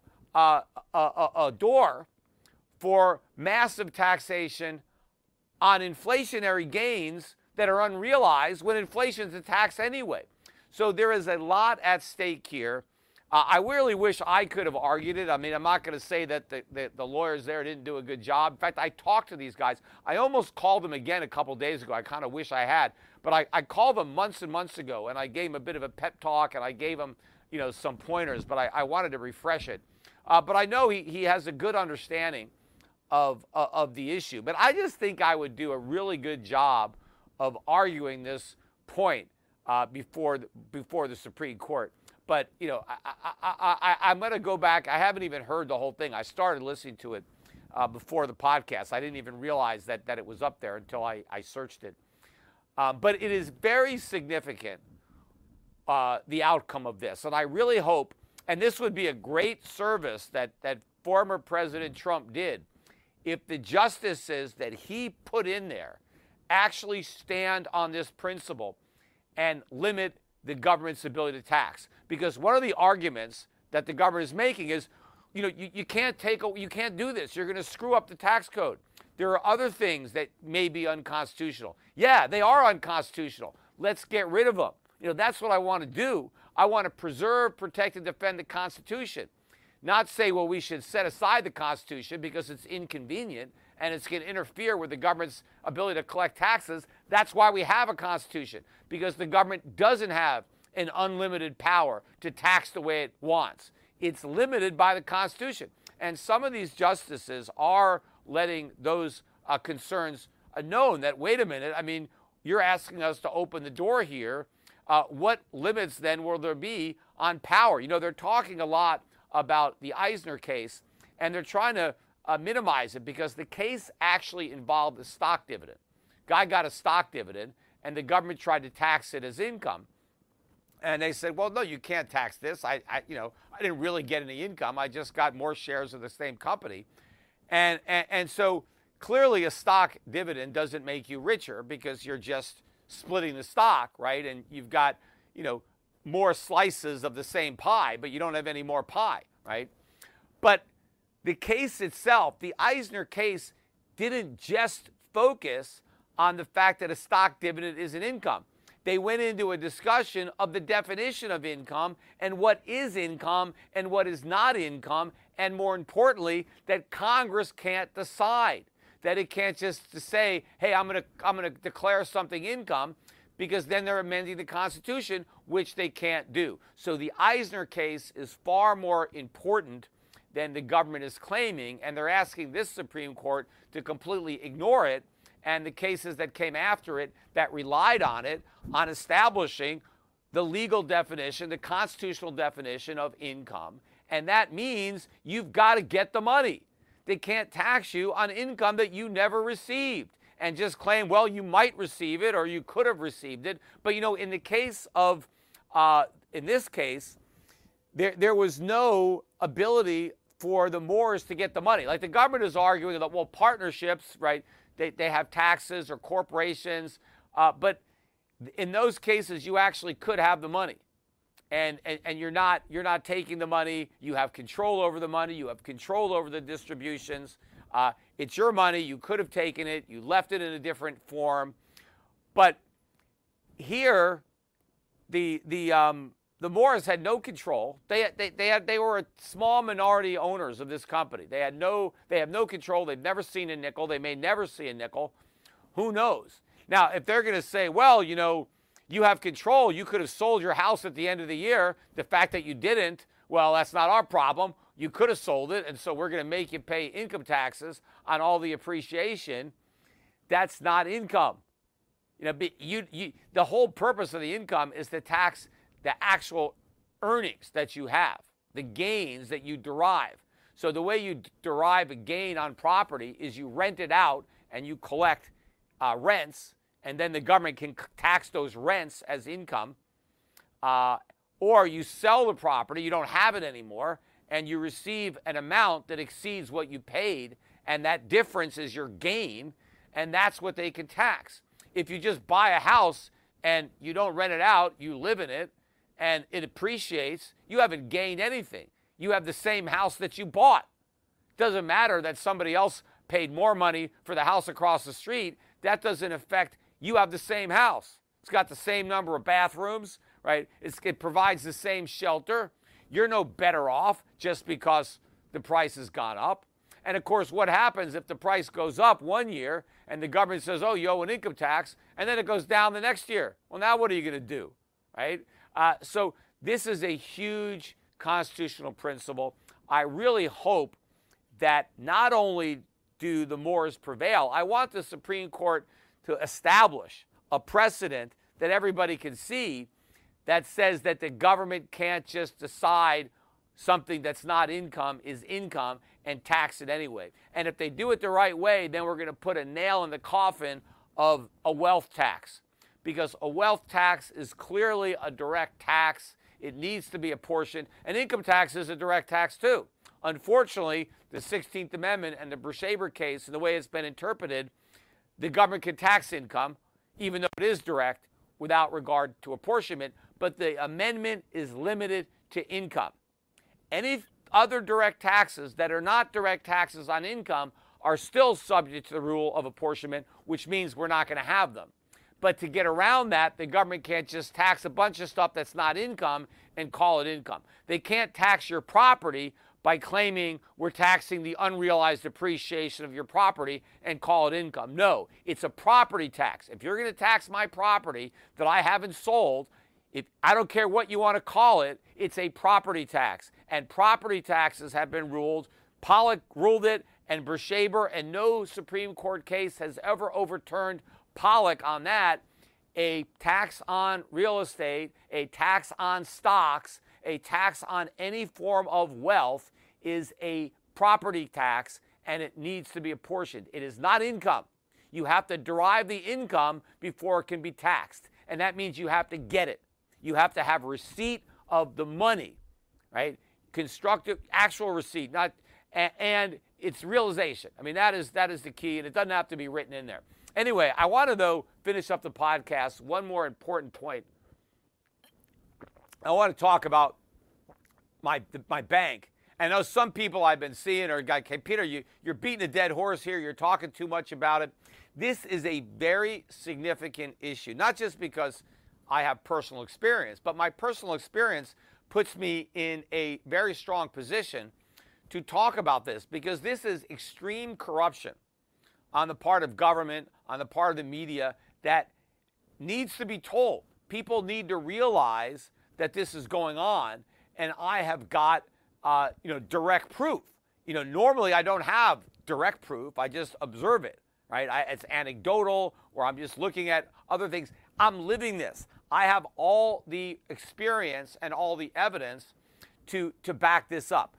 a door for massive taxation on inflationary gains that are unrealized when inflation is a tax anyway. So there is a lot at stake here. I really wish I could have argued it. I mean, I'm not going to say that the lawyers there didn't do a good job. In fact, I talked to these guys. I almost called them again a couple days ago. I kind of wish I had. But I called them months and months ago, and I gave them a bit of a pep talk, and I gave them, some pointers. But I wanted to refresh it. But I know he has a good understanding of the issue. But I just think I would do a really good job of arguing this point before the Supreme Court. But, I'm going to go back. I haven't even heard the whole thing. I started listening to it before the podcast. I didn't even realize that it was up there until I searched it. But it is very significant, the outcome of this. And I really hope, and this would be a great service that former President Trump did, if the justices that he put in there actually stand on this principle and limit the government's ability to tax. Because one of the arguments that the government is making is, you can't do this. You're going to screw up the tax code. There are other things that may be unconstitutional. Yeah, they are unconstitutional. Let's get rid of them. That's what I want to do. I want to preserve, protect, and defend the Constitution. Not say, well, we should set aside the Constitution because it's inconvenient and it's going to interfere with the government's ability to collect taxes. That's why we have a Constitution, because the government doesn't have an unlimited power to tax the way it wants. It's limited by the Constitution. And some of these justices are letting those concerns known that, wait a minute, I mean, you're asking us to open the door here. What limits then will there be on power? They're talking a lot about the Eisner case, and they're trying to minimize it because the case actually involved a stock dividend. Guy got a stock dividend, and the government tried to tax it as income. And they said, well, no, you can't tax this. I didn't really get any income. I just got more shares of the same company. And so clearly a stock dividend doesn't make you richer because you're just splitting the stock, right? And you've got, more slices of the same pie, but you don't have any more pie, right? But the case itself, the Eisner case, didn't just focus on the fact that a stock dividend is an income. They went into a discussion of the definition of income and what is income and what is not income, and more importantly, that Congress can't decide, that it can't just say, hey, I'm going to declare something income, because then they're amending the Constitution, which they can't do. So the Eisner case is far more important than the government is claiming, and they're asking this Supreme Court to completely ignore it, and the cases that came after it that relied on it, on establishing the legal definition, the constitutional definition of income. And that means you've got to get the money. They can't tax you on income that you never received. and just claim, well, you might receive it or you could have received it. But, in the case of, in this case, there was no ability for the Moores to get the money. Like the government is arguing that, well, partnerships, right, they have taxes or corporations, but in those cases, you actually could have the money. And you're not taking the money. You have control over the money. You have control over the distributions. It's your money. You could have taken it. You left it in a different form. But here, the Moores had no control. They were a small minority owners of this company. They have no control. They've never seen a nickel. They may never see a nickel. Who knows? Now, if they're going to say, well, you have control. You could have sold your house at the end of the year. The fact that you didn't, well, that's not our problem. You could have sold it, and so we're going to make you pay income taxes on all the appreciation. That's not income. The whole purpose of the income is to tax the actual earnings that you have, the gains that you derive. So the way you derive a gain on property is you rent it out and you collect rents, and then the government can tax those rents as income. Or you sell the property, you don't have it anymore, and you receive an amount that exceeds what you paid, and that difference is your gain, and that's what they can tax. If you just buy a house and you don't rent it out, you live in it, and it appreciates, you haven't gained anything. You have the same house that you bought. Doesn't matter that somebody else paid more money for the house across the street. That doesn't affect, you have the same house. It's got the same number of bathrooms, right? It provides the same shelter. You're no better off just because the price has gone up. And of course, what happens if the price goes up one year and the government says, oh, you owe an income tax, and then it goes down the next year? Well, now what are you going to do, right? So this is a huge constitutional principle. I really hope that not only do the Moores prevail, I want the Supreme Court to establish a precedent that everybody can see that says that the government can't just decide something that's not income is income and tax it anyway. And if they do it the right way, then we're going to put a nail in the coffin of a wealth tax, because a wealth tax is clearly a direct tax. It needs to be apportioned. An income tax is a direct tax too. Unfortunately, the 16th Amendment and the Bershaber case, and the way it's been interpreted, the government can tax income, even though it is direct, without regard to apportionment. But the amendment is limited to income. Any other direct taxes that are not direct taxes on income are still subject to the rule of apportionment, which means we're not going to have them. But to get around that, the government can't just tax a bunch of stuff that's not income and call it income. They can't tax your property by claiming we're taxing the unrealized appreciation of your property and call it income. No, it's a property tax. If you're going to tax my property that I haven't sold, I don't care what you want to call it, it's a property tax. And property taxes have been ruled. Pollock ruled it, and Bershaber, and no Supreme Court case has ever overturned Pollock on that. A tax on real estate, a tax on stocks, a tax on any form of wealth is a property tax, and it needs to be apportioned. It is not income. You have to derive the income before it can be taxed, and that means you have to get it. You have to have receipt of the money, right? Constructive, actual receipt, not and its realization. I mean, that is the key, and it doesn't have to be written in there. Anyway, I want to, though, finish up the podcast. One more important point. I want to talk about my bank. I know some people I've been seeing are like, hey, Peter, you're beating a dead horse here. You're talking too much about it. This is a very significant issue, not just because I have personal experience, but my personal experience puts me in a very strong position to talk about this, because this is extreme corruption on the part of government, on the part of the media, that needs to be told. People need to realize that this is going on, and I have got direct proof. Normally I don't have direct proof. I just observe it, right? It's anecdotal, or I'm just looking at other things. I'm living this. I have all the experience and all the evidence to back this up.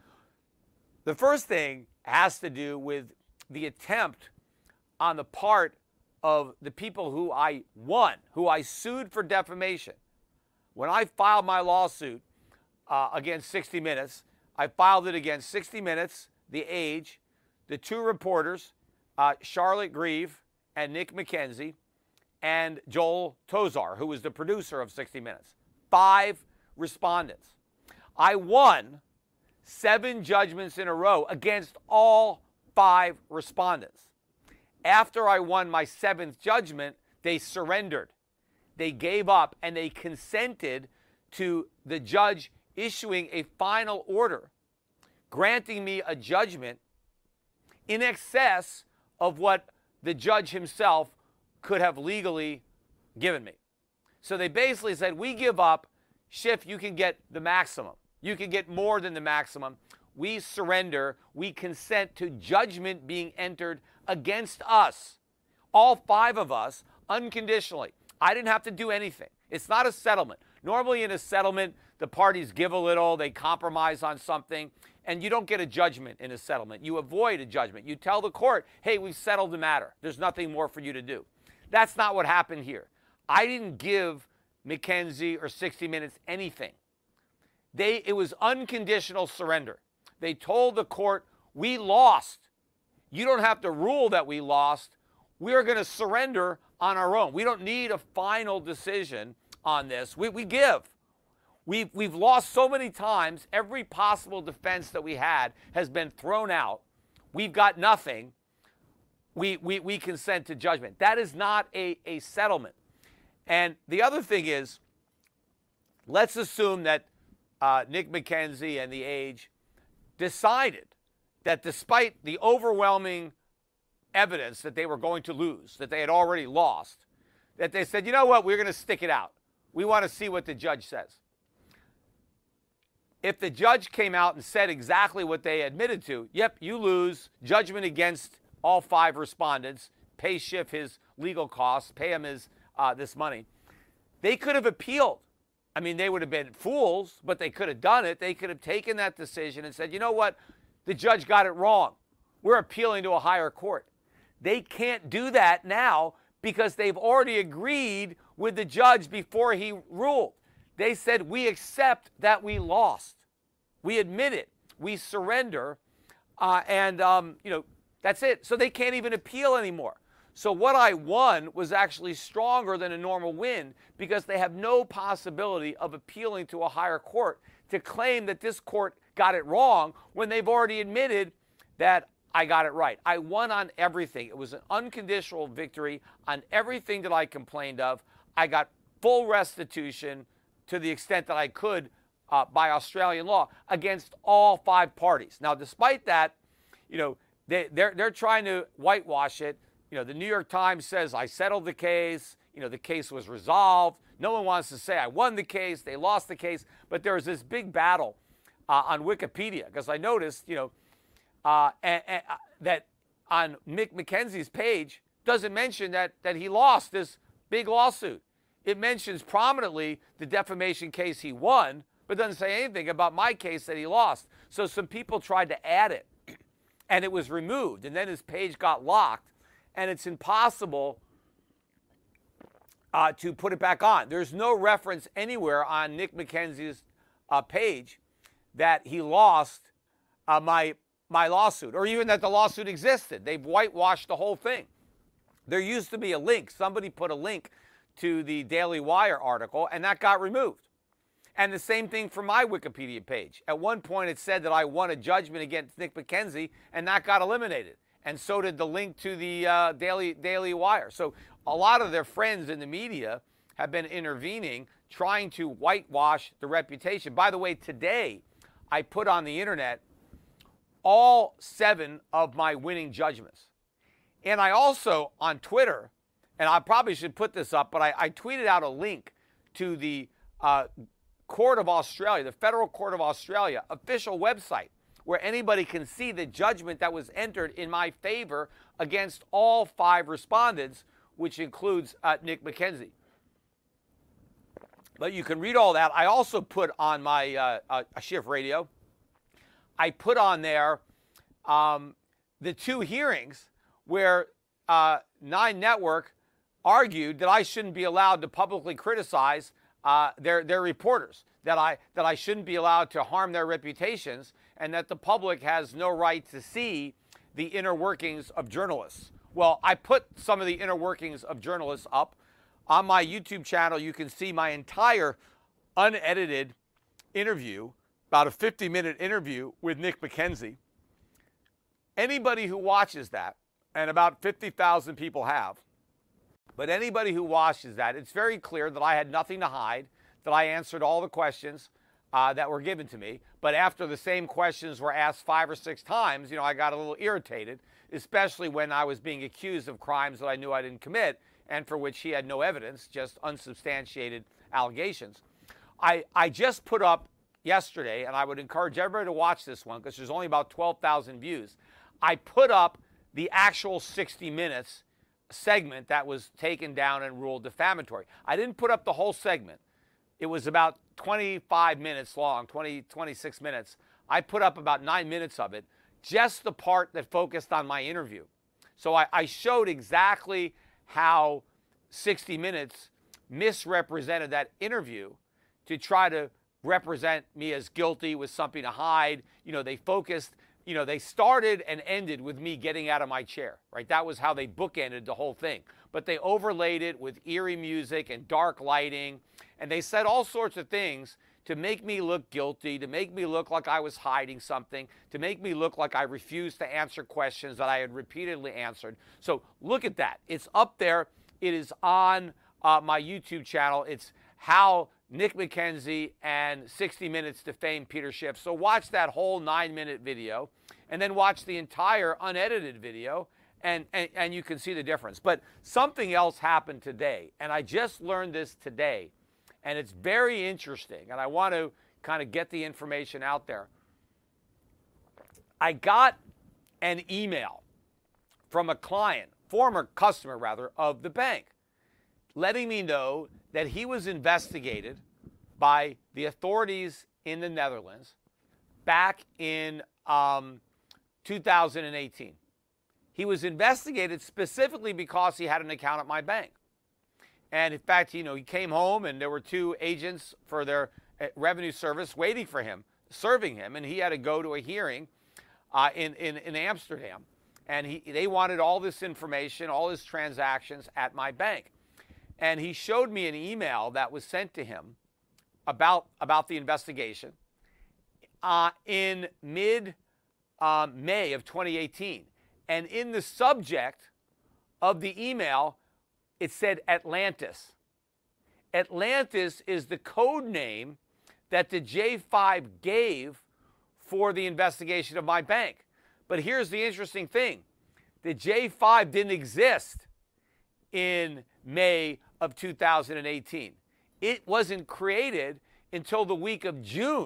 The first thing has to do with the attempt on the part of the people who I won, who I sued for defamation. When I filed my lawsuit against 60 Minutes, I filed it against 60 Minutes, The Age, the two reporters, Charlotte Grieve and Nick McKenzie, and Joel Tozar, who was the producer of 60 Minutes. 5 respondents. I won 7 judgments in a row against all 5 respondents. After I won my 7th judgment, they surrendered. They gave up and they consented to the judge issuing a final order granting me a judgment in excess of what the judge himself could have legally given me. So they basically said, we give up. Schiff, you can get the maximum. You can get more than the maximum. We surrender. We consent to judgment being entered against us, all 5 of us, unconditionally. I didn't have to do anything. It's not a settlement. Normally in a settlement, the parties give a little, they compromise on something, and you don't get a judgment in a settlement. You avoid a judgment. You tell the court, hey, we've settled the matter. There's nothing more for you to do. That's not what happened here. I didn't give McKenzie or 60 Minutes anything. It was unconditional surrender. They told the court, we lost. You don't have to rule that we lost. We're going to surrender on our own. We don't need a final decision on this. We give. We've lost so many times. Every possible defense that we had has been thrown out. We've got nothing. We consent to judgment. That is not a settlement. And the other thing is, let's assume that Nick McKenzie and The Age decided that despite the overwhelming evidence that they were going to lose, that they had already lost, that they said, you know what, we're going to stick it out. We want to see what the judge says. If the judge came out and said exactly what they admitted to, yep, you lose, judgment against all 5 respondents, pay Schiff his legal costs, pay him his this money, they could have appealed. I mean, they would have been fools, but they could have done it. They could have taken that decision and said, you know what, the judge got it wrong. We're appealing to a higher court. They can't do that now because they've already agreed with the judge before he ruled. They said, we accept that we lost. We admit it. We surrender. That's it. So they can't even appeal anymore. So what I won was actually stronger than a normal win because they have no possibility of appealing to a higher court to claim that this court got it wrong when they've already admitted that I got it right. I won on everything. It was an unconditional victory on everything that I complained of. I got full restitution to the extent that I could by Australian law against all 5 parties. Now, despite that, they're trying to whitewash it. The New York Times says I settled the case. The case was resolved. No one wants to say I won the case. They lost the case. But there was this big battle on Wikipedia because I noticed, that on Nick McKenzie's page doesn't mention that he lost this big lawsuit. It mentions prominently the defamation case he won, but doesn't say anything about my case that he lost. So some people tried to add it, and it was removed. And then his page got locked, and it's impossible to put it back on. There's no reference anywhere on Nick McKenzie's page that he lost my lawsuit, or even that the lawsuit existed. They've whitewashed the whole thing. There used to be a link. Somebody put a link to the Daily Wire article, and that got removed. And the same thing for my Wikipedia page. At one point, it said that I won a judgment against Nick McKenzie, and that got eliminated. And so did the link to the Daily Wire. So a lot of their friends in the media have been intervening, trying to whitewash the reputation. By the way, today, I put on the internet all 7 of my winning judgments. And I also, on Twitter, and I probably should put this up, but I tweeted out a link to the Court of Australia, the Federal Court of Australia official website, where anybody can see the judgment that was entered in my favor against all 5 respondents, which includes Nick McKenzie. But you can read all that. I also put on my Schiff Radio, I put on there the 2 hearings where Nine Network argued that I shouldn't be allowed to publicly criticize their reporters, that I shouldn't be allowed to harm their reputations, and that the public has no right to see the inner workings of journalists. Well, I put some of the inner workings of journalists up on my YouTube channel. You can see my entire unedited interview, about a 50-minute interview with Nick McKenzie. Anybody who watches that, and about 50,000 people have, but anybody who watches that, it's very clear that I had nothing to hide, that I answered all the questions that were given to me. But after the same questions were asked 5 or 6 times, I got a little irritated, especially when I was being accused of crimes that I knew I didn't commit and for which he had no evidence, just unsubstantiated allegations. I just put up yesterday, and I would encourage everybody to watch this one because there's only about 12,000 views. I put up the actual 60 minutes segment that was taken down and ruled defamatory. I didn't put up the whole segment. It was about 25 minutes long, 26 minutes. I put up about 9 minutes of it, just the part that focused on my interview. So I showed exactly how 60 Minutes misrepresented that interview to try to represent me as guilty with something to hide. They focused, they started and ended with me getting out of my chair, right? That was how they bookended the whole thing. But they overlaid it with eerie music and dark lighting, and they said all sorts of things to make me look guilty, to make me look like I was hiding something, to make me look like I refused to answer questions that I had repeatedly answered. So look at that. It's up there. It is on my YouTube channel. It's how Nick McKenzie and 60 Minutes defamed Peter Schiff. So watch that whole 9-minute video and then watch the entire unedited video, and you can see the difference. But something else happened today, and I just learned this today, and it's very interesting, and I want to kind of get the information out there. I got an email from a client, former customer rather, of the bank, letting me know that he was investigated by the authorities in the Netherlands back in 2018. He was investigated specifically because he had an account at my bank. And in fact, he came home and there were 2 agents for their revenue service waiting for him, serving him, and he had to go to a hearing in Amsterdam. And they wanted all this information, all his transactions at my bank. And he showed me an email that was sent to him about the investigation in mid-May of 2018. And in the subject of the email, it said Atlantis. Atlantis is the code name that the J5 gave for the investigation of my bank. But here's the interesting thing. The J5 didn't exist in May of 2018. It wasn't created until the week of June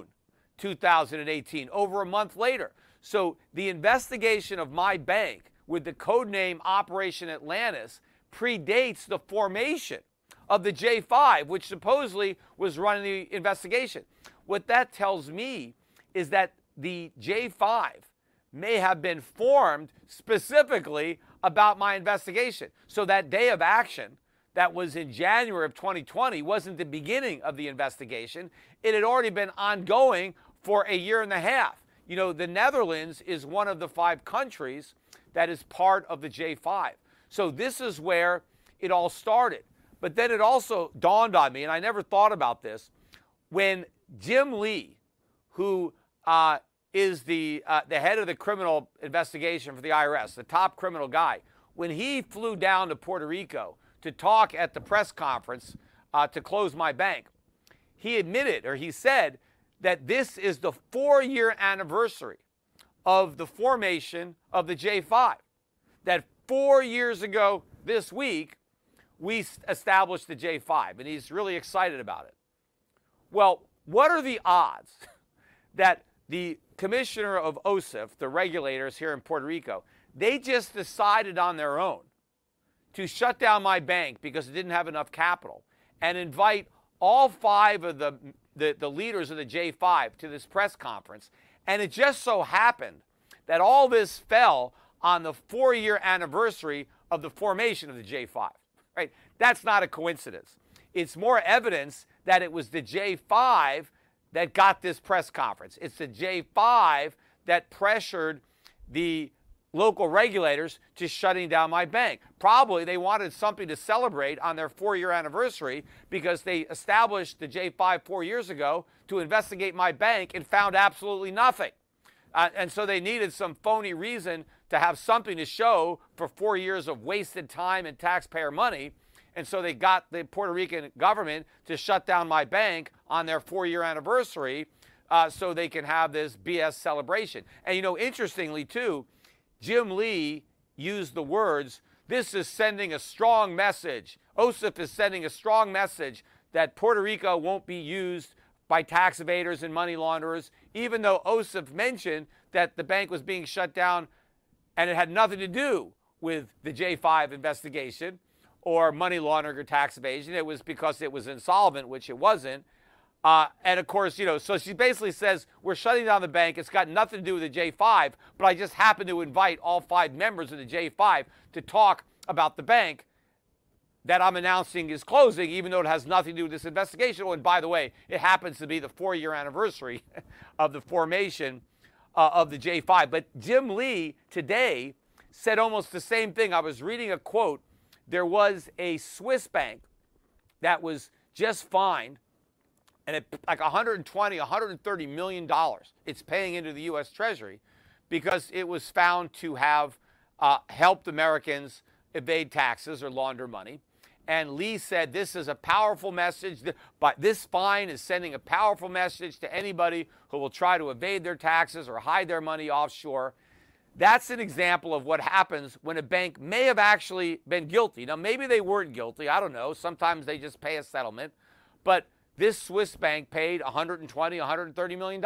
2018, over a month later. So the investigation of my bank with the code name Operation Atlantis predates the formation of the J5, which supposedly was running the investigation. What that tells me is that the J5 may have been formed specifically about my investigation. So that day of action that was in January of 2020 wasn't the beginning of the investigation. It had already been ongoing for a year and a half. The Netherlands is one of the 5 countries that is part of the J5. So this is where it all started. But then it also dawned on me, and I never thought about this, when Jim Lee, who is the head of the criminal investigation for the IRS, the top criminal guy, when he flew down to Puerto Rico to talk at the press conference to close my bank, he admitted, or he said, that this is the 4-year anniversary of the formation of the J5. That 4 years ago this week, we established the J5, and he's really excited about it. Well, what are the odds that the commissioner of OSIF, the regulators here in Puerto Rico, they just decided on their own to shut down my bank because it didn't have enough capital and invite all 5 of the leaders of the J5 to this press conference? And it just so happened that all this fell on the 4-year anniversary of the formation of the J5, right? That's not a coincidence. It's more evidence that it was the J5 that got this press conference. It's the J5 that pressured the local regulators to shutting down my bank. Probably they wanted something to celebrate on their 4-year anniversary because they established the J5 4 years ago to investigate my bank and found absolutely nothing. And so they needed some phony reason to have something to show for 4 years of wasted time and taxpayer money. And so they got the Puerto Rican government to shut down my bank on their 4-year anniversary so they can have this BS celebration. And, you know, interestingly, too, Jim Lee used the words, this is sending a strong message. OSIF is sending a strong message that Puerto Rico won't be used by tax evaders and money launderers, even though OSIF mentioned that the bank was being shut down and it had nothing to do with the J5 investigation or money laundering or tax evasion. It was because it was insolvent, which it wasn't. And of course, you know, so she basically says, we're shutting down the bank. It's got nothing to do with the J5, but I just happen to invite all 5 members of the J5 to talk about the bank that I'm announcing is closing, even though it has nothing to do with this investigation. Oh, and by the way, it happens to be the 4-year anniversary of the formation of the J5. But Jim Lee today said almost the same thing. I was reading a quote. There was a Swiss bank that was just fined, and it, like $120, $130 million it's paying into the U.S. Treasury because it was found to have helped Americans evade taxes or launder money. And Lee said this is a powerful message, but this fine is sending a powerful message to anybody who will try to evade their taxes or hide their money offshore. That's an example of what happens when a bank may have actually been guilty. Now, maybe they weren't guilty. I don't know. Sometimes they just pay a settlement. But this Swiss bank paid $120, $130 million.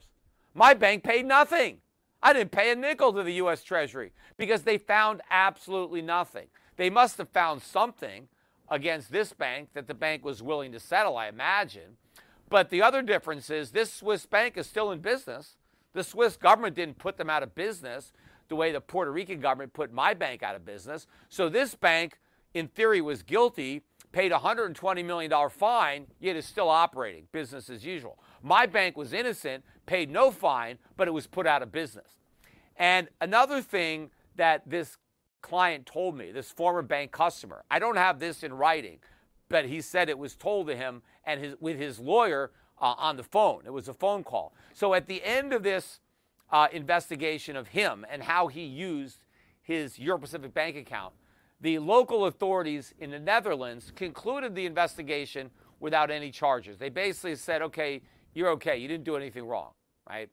My bank paid nothing. I didn't pay a nickel to the U.S. Treasury because they found absolutely nothing. They must have found something against this bank that the bank was willing to settle, I imagine. But the other difference is this Swiss bank is still in business. The Swiss government didn't put them out of business the way the Puerto Rican government put my bank out of business. So this bank, in theory, was guilty, paid a $120 million fine, yet is still operating, business as usual. My bank was innocent, paid no fine, but it was put out of business. And another thing that this client told me, this former bank customer, I don't have this in writing, but he said it was told to him and with his lawyer on the phone. It was a phone call. So at the end of this investigation of him and how he used his Euro Pacific bank account, the local authorities in the Netherlands concluded the investigation without any charges. They basically said, okay, you're okay. You didn't do anything wrong, right?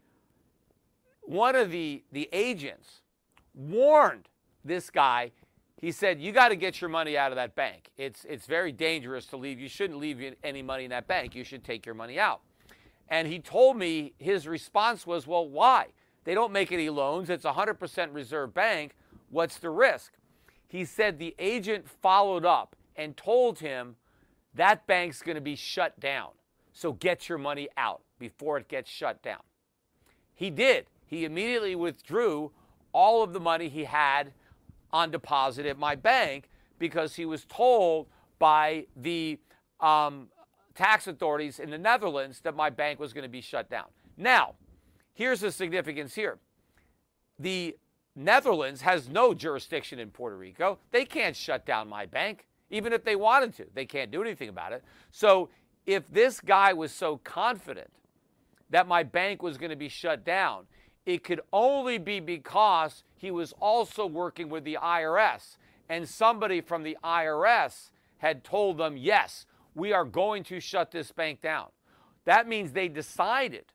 One of the agents warned this guy. He said, you got to get your money out of that bank. It's very dangerous to leave. You shouldn't leave any money in that bank. You should take your money out. And he told me his response was, well, why? They don't make any loans. It's a 100% reserve bank. What's the risk? He said the agent followed up and told him that bank's going to be shut down. So get your money out before it gets shut down. He did. He immediately withdrew all of the money he had on deposit at my bank because he was told by the tax authorities in the Netherlands that my bank was going to be shut down. Now, here's the significance here. The Netherlands has no jurisdiction in Puerto Rico. They can't shut down my bank, even if they wanted to. They can't do anything about it. So if this guy was so confident that my bank was going to be shut down, it could only be because he was also working with the IRS, and somebody from the IRS had told them, yes, we are going to shut this bank down. That means they decided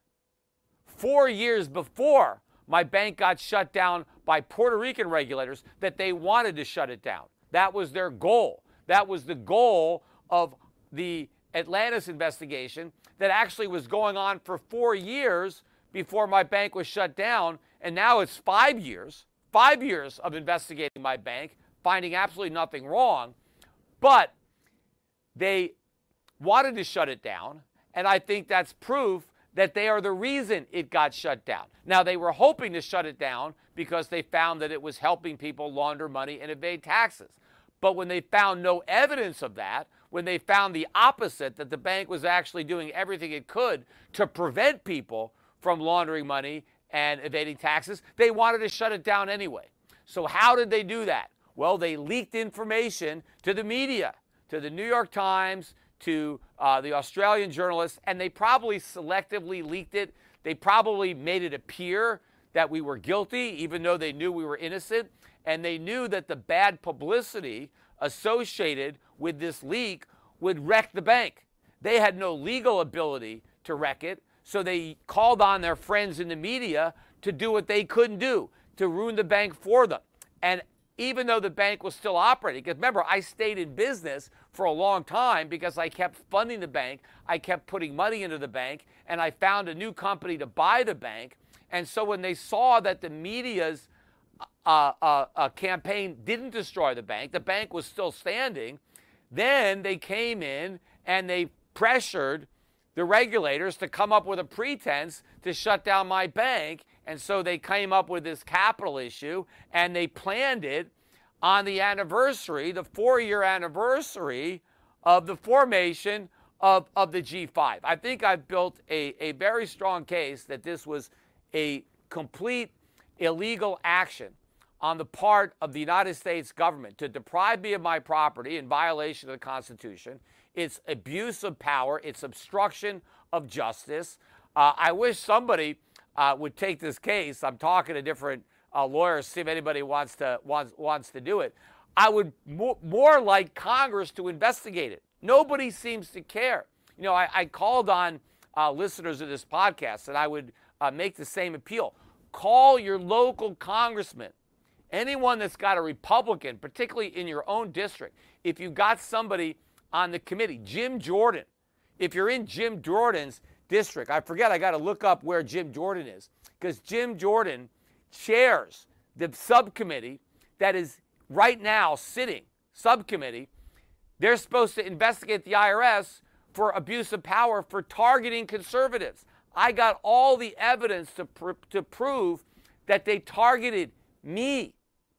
4 years before my bank got shut down by Puerto Rican regulators that they wanted to shut it down. That was their goal. That was the goal of the Atlantis investigation that actually was going on for 4 years before my bank was shut down. And now it's 5 years of investigating my bank, finding absolutely nothing wrong. But they wanted to shut it down. And I think that's proof that they are the reason it got shut down. Now, they were hoping to shut it down because they found that it was helping people launder money and evade taxes. But when they found no evidence of that, when they found the opposite, that the bank was actually doing everything it could to prevent people from laundering money and evading taxes, they wanted to shut it down anyway. So how did they do that? Well, they leaked information to the media, to the New York Times, to the Australian journalists, and they probably selectively leaked it. They probably made it appear that we were guilty, even though they knew we were innocent, and they knew that the bad publicity associated with this leak would wreck the bank. They had no legal ability to wreck it, so they called on their friends in the media to do what they couldn't do, to ruin the bank for them. And even though the bank was still operating, because remember, I stayed in business for a long time because I kept funding the bank, I kept putting money into the bank, and I found a new company to buy the bank. And so when they saw that the media's campaign didn't destroy the bank was still standing, then they came in and they pressured the regulators to come up with a pretense to shut down my bank. And so they came up with this capital issue, and they planned it on the anniversary, the 4-year anniversary of the formation of the G5. I think I've built a very strong case that this was a complete illegal action on the part of the United States government to deprive me of my property in violation of the Constitution. It's abuse of power. It's obstruction of justice. I wish somebody would take this case. I'm talking to different lawyers, see if anybody wants to do it. I would more like Congress to investigate it. Nobody seems to care. You know, I called on listeners of this podcast, and I would make the same appeal. Call your local congressman, anyone that's got a Republican, particularly in your own district. If you got somebody on the committee, Jim Jordan, if you're in Jim Jordan's district, I forget, I got to look up where Jim Jordan is, because Jim Jordan chairs the subcommittee that is right now sitting, subcommittee. They're supposed to investigate the IRS for abuse of power for targeting conservatives. I got all the evidence to prove that they targeted me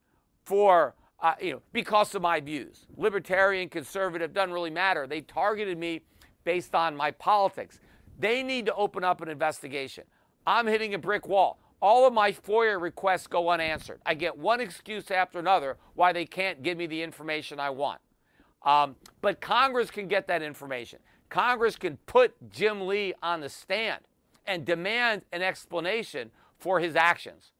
for, because of my views. Libertarian, conservative, doesn't really matter. They targeted me based on my politics. They need to open up an investigation. I'm hitting a brick wall. All of my FOIA requests go unanswered. I get one excuse after another why they can't give me the information I want. But Congress can get that information. Congress can put Jim Lee on the stand and demand an explanation for his actions.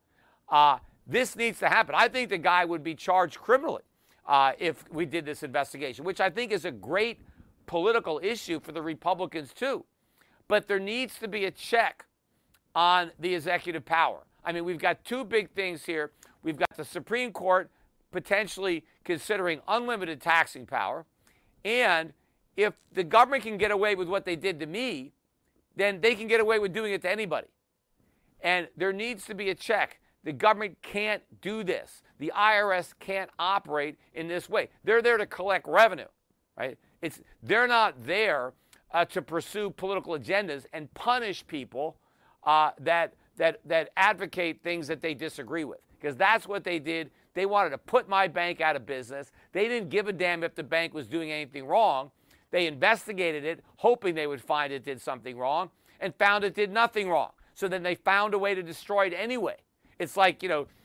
This needs to happen. I think the guy would be charged criminally if we did this investigation, which I think is a great political issue for the Republicans too. But there needs to be a check on the executive power. I mean, we've got two big things here. We've got the Supreme Court potentially considering unlimited taxing power. And if the government can get away with what they did to me, then they can get away with doing it to anybody. And there needs to be a check. The government can't do this. The IRS can't operate in this way. They're there to collect revenue, right? They're not there to pursue political agendas and punish people that advocate things that they disagree with, because that's what they did. They wanted to put my bank out of business. They didn't give a damn if the bank was doing anything wrong. They investigated it, hoping they would find it did something wrong, and found it did nothing wrong. So then they found a way to destroy it anyway. It's like,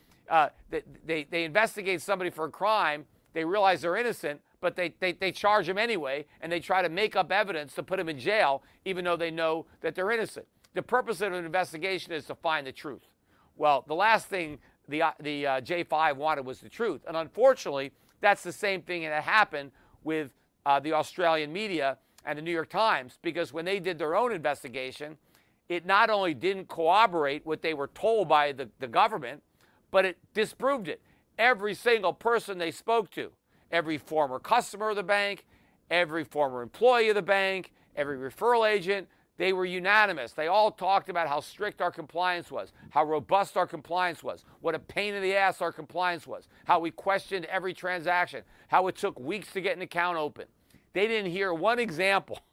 they investigate somebody for a crime, they realize they're innocent, but they charge them anyway, and they try to make up evidence to put them in jail, even though they know that they're innocent. The purpose of an investigation is to find the truth. Well, the last thing the J5 wanted was the truth. And unfortunately, that's the same thing that happened with the Australian media and the New York Times, because when they did their own investigation, it not only didn't corroborate what they were told by the government, but it disproved it. Every single person they spoke to, every former customer of the bank, every former employee of the bank, every referral agent, they were unanimous. They all talked about how strict our compliance was, how robust our compliance was, what a pain in the ass our compliance was, how we questioned every transaction, how it took weeks to get an account open. They didn't hear one example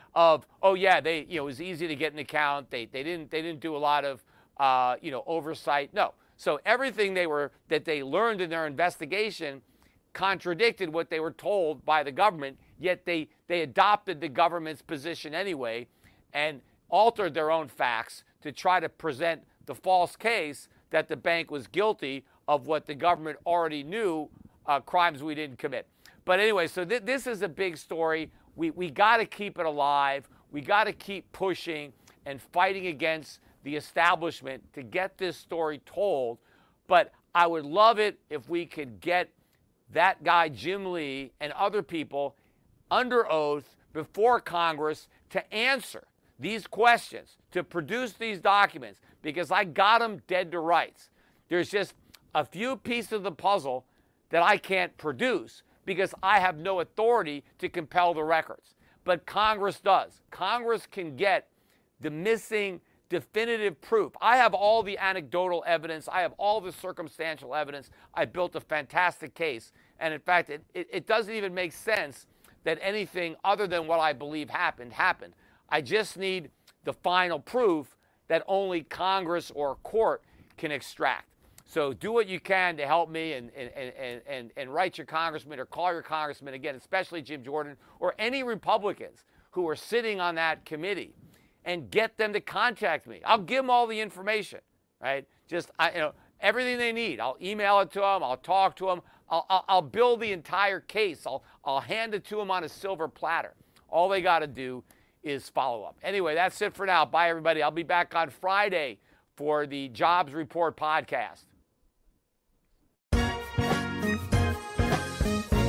of, oh yeah, it was easy to get an account. They didn't do a lot of oversight. No. So everything that they learned in their investigation contradicted what they were told by the government, yet they adopted the government's position anyway and altered their own facts to try to present the false case that the bank was guilty of what the government already knew, crimes we didn't commit. But anyway, so this is a big story. We got to keep it alive. We got to keep pushing and fighting against the establishment to get this story told. But I would love it if we could get that guy, Jim Lee, and other people under oath before Congress to answer these questions, to produce these documents, because I got them dead to rights. There's just a few pieces of the puzzle that I can't produce because I have no authority to compel the records. But Congress does. Congress can get the missing definitive proof. I have all the anecdotal evidence. I have all the circumstantial evidence. I built a fantastic case. And in fact, it doesn't even make sense that anything other than what I believe happened. I just need the final proof that only Congress or a court can extract. So do what you can to help me and write your congressman or call your congressman, again, especially Jim Jordan, or any Republicans who are sitting on that committee, and get them to contact me. I'll give them all the information, right? Just everything they need. I'll email it to them. I'll talk to them. I'll build the entire case. I'll hand it to them on a silver platter. All they got to do is follow up. Anyway, that's it for now. Bye, everybody. I'll be back on Friday for the Jobs Report podcast.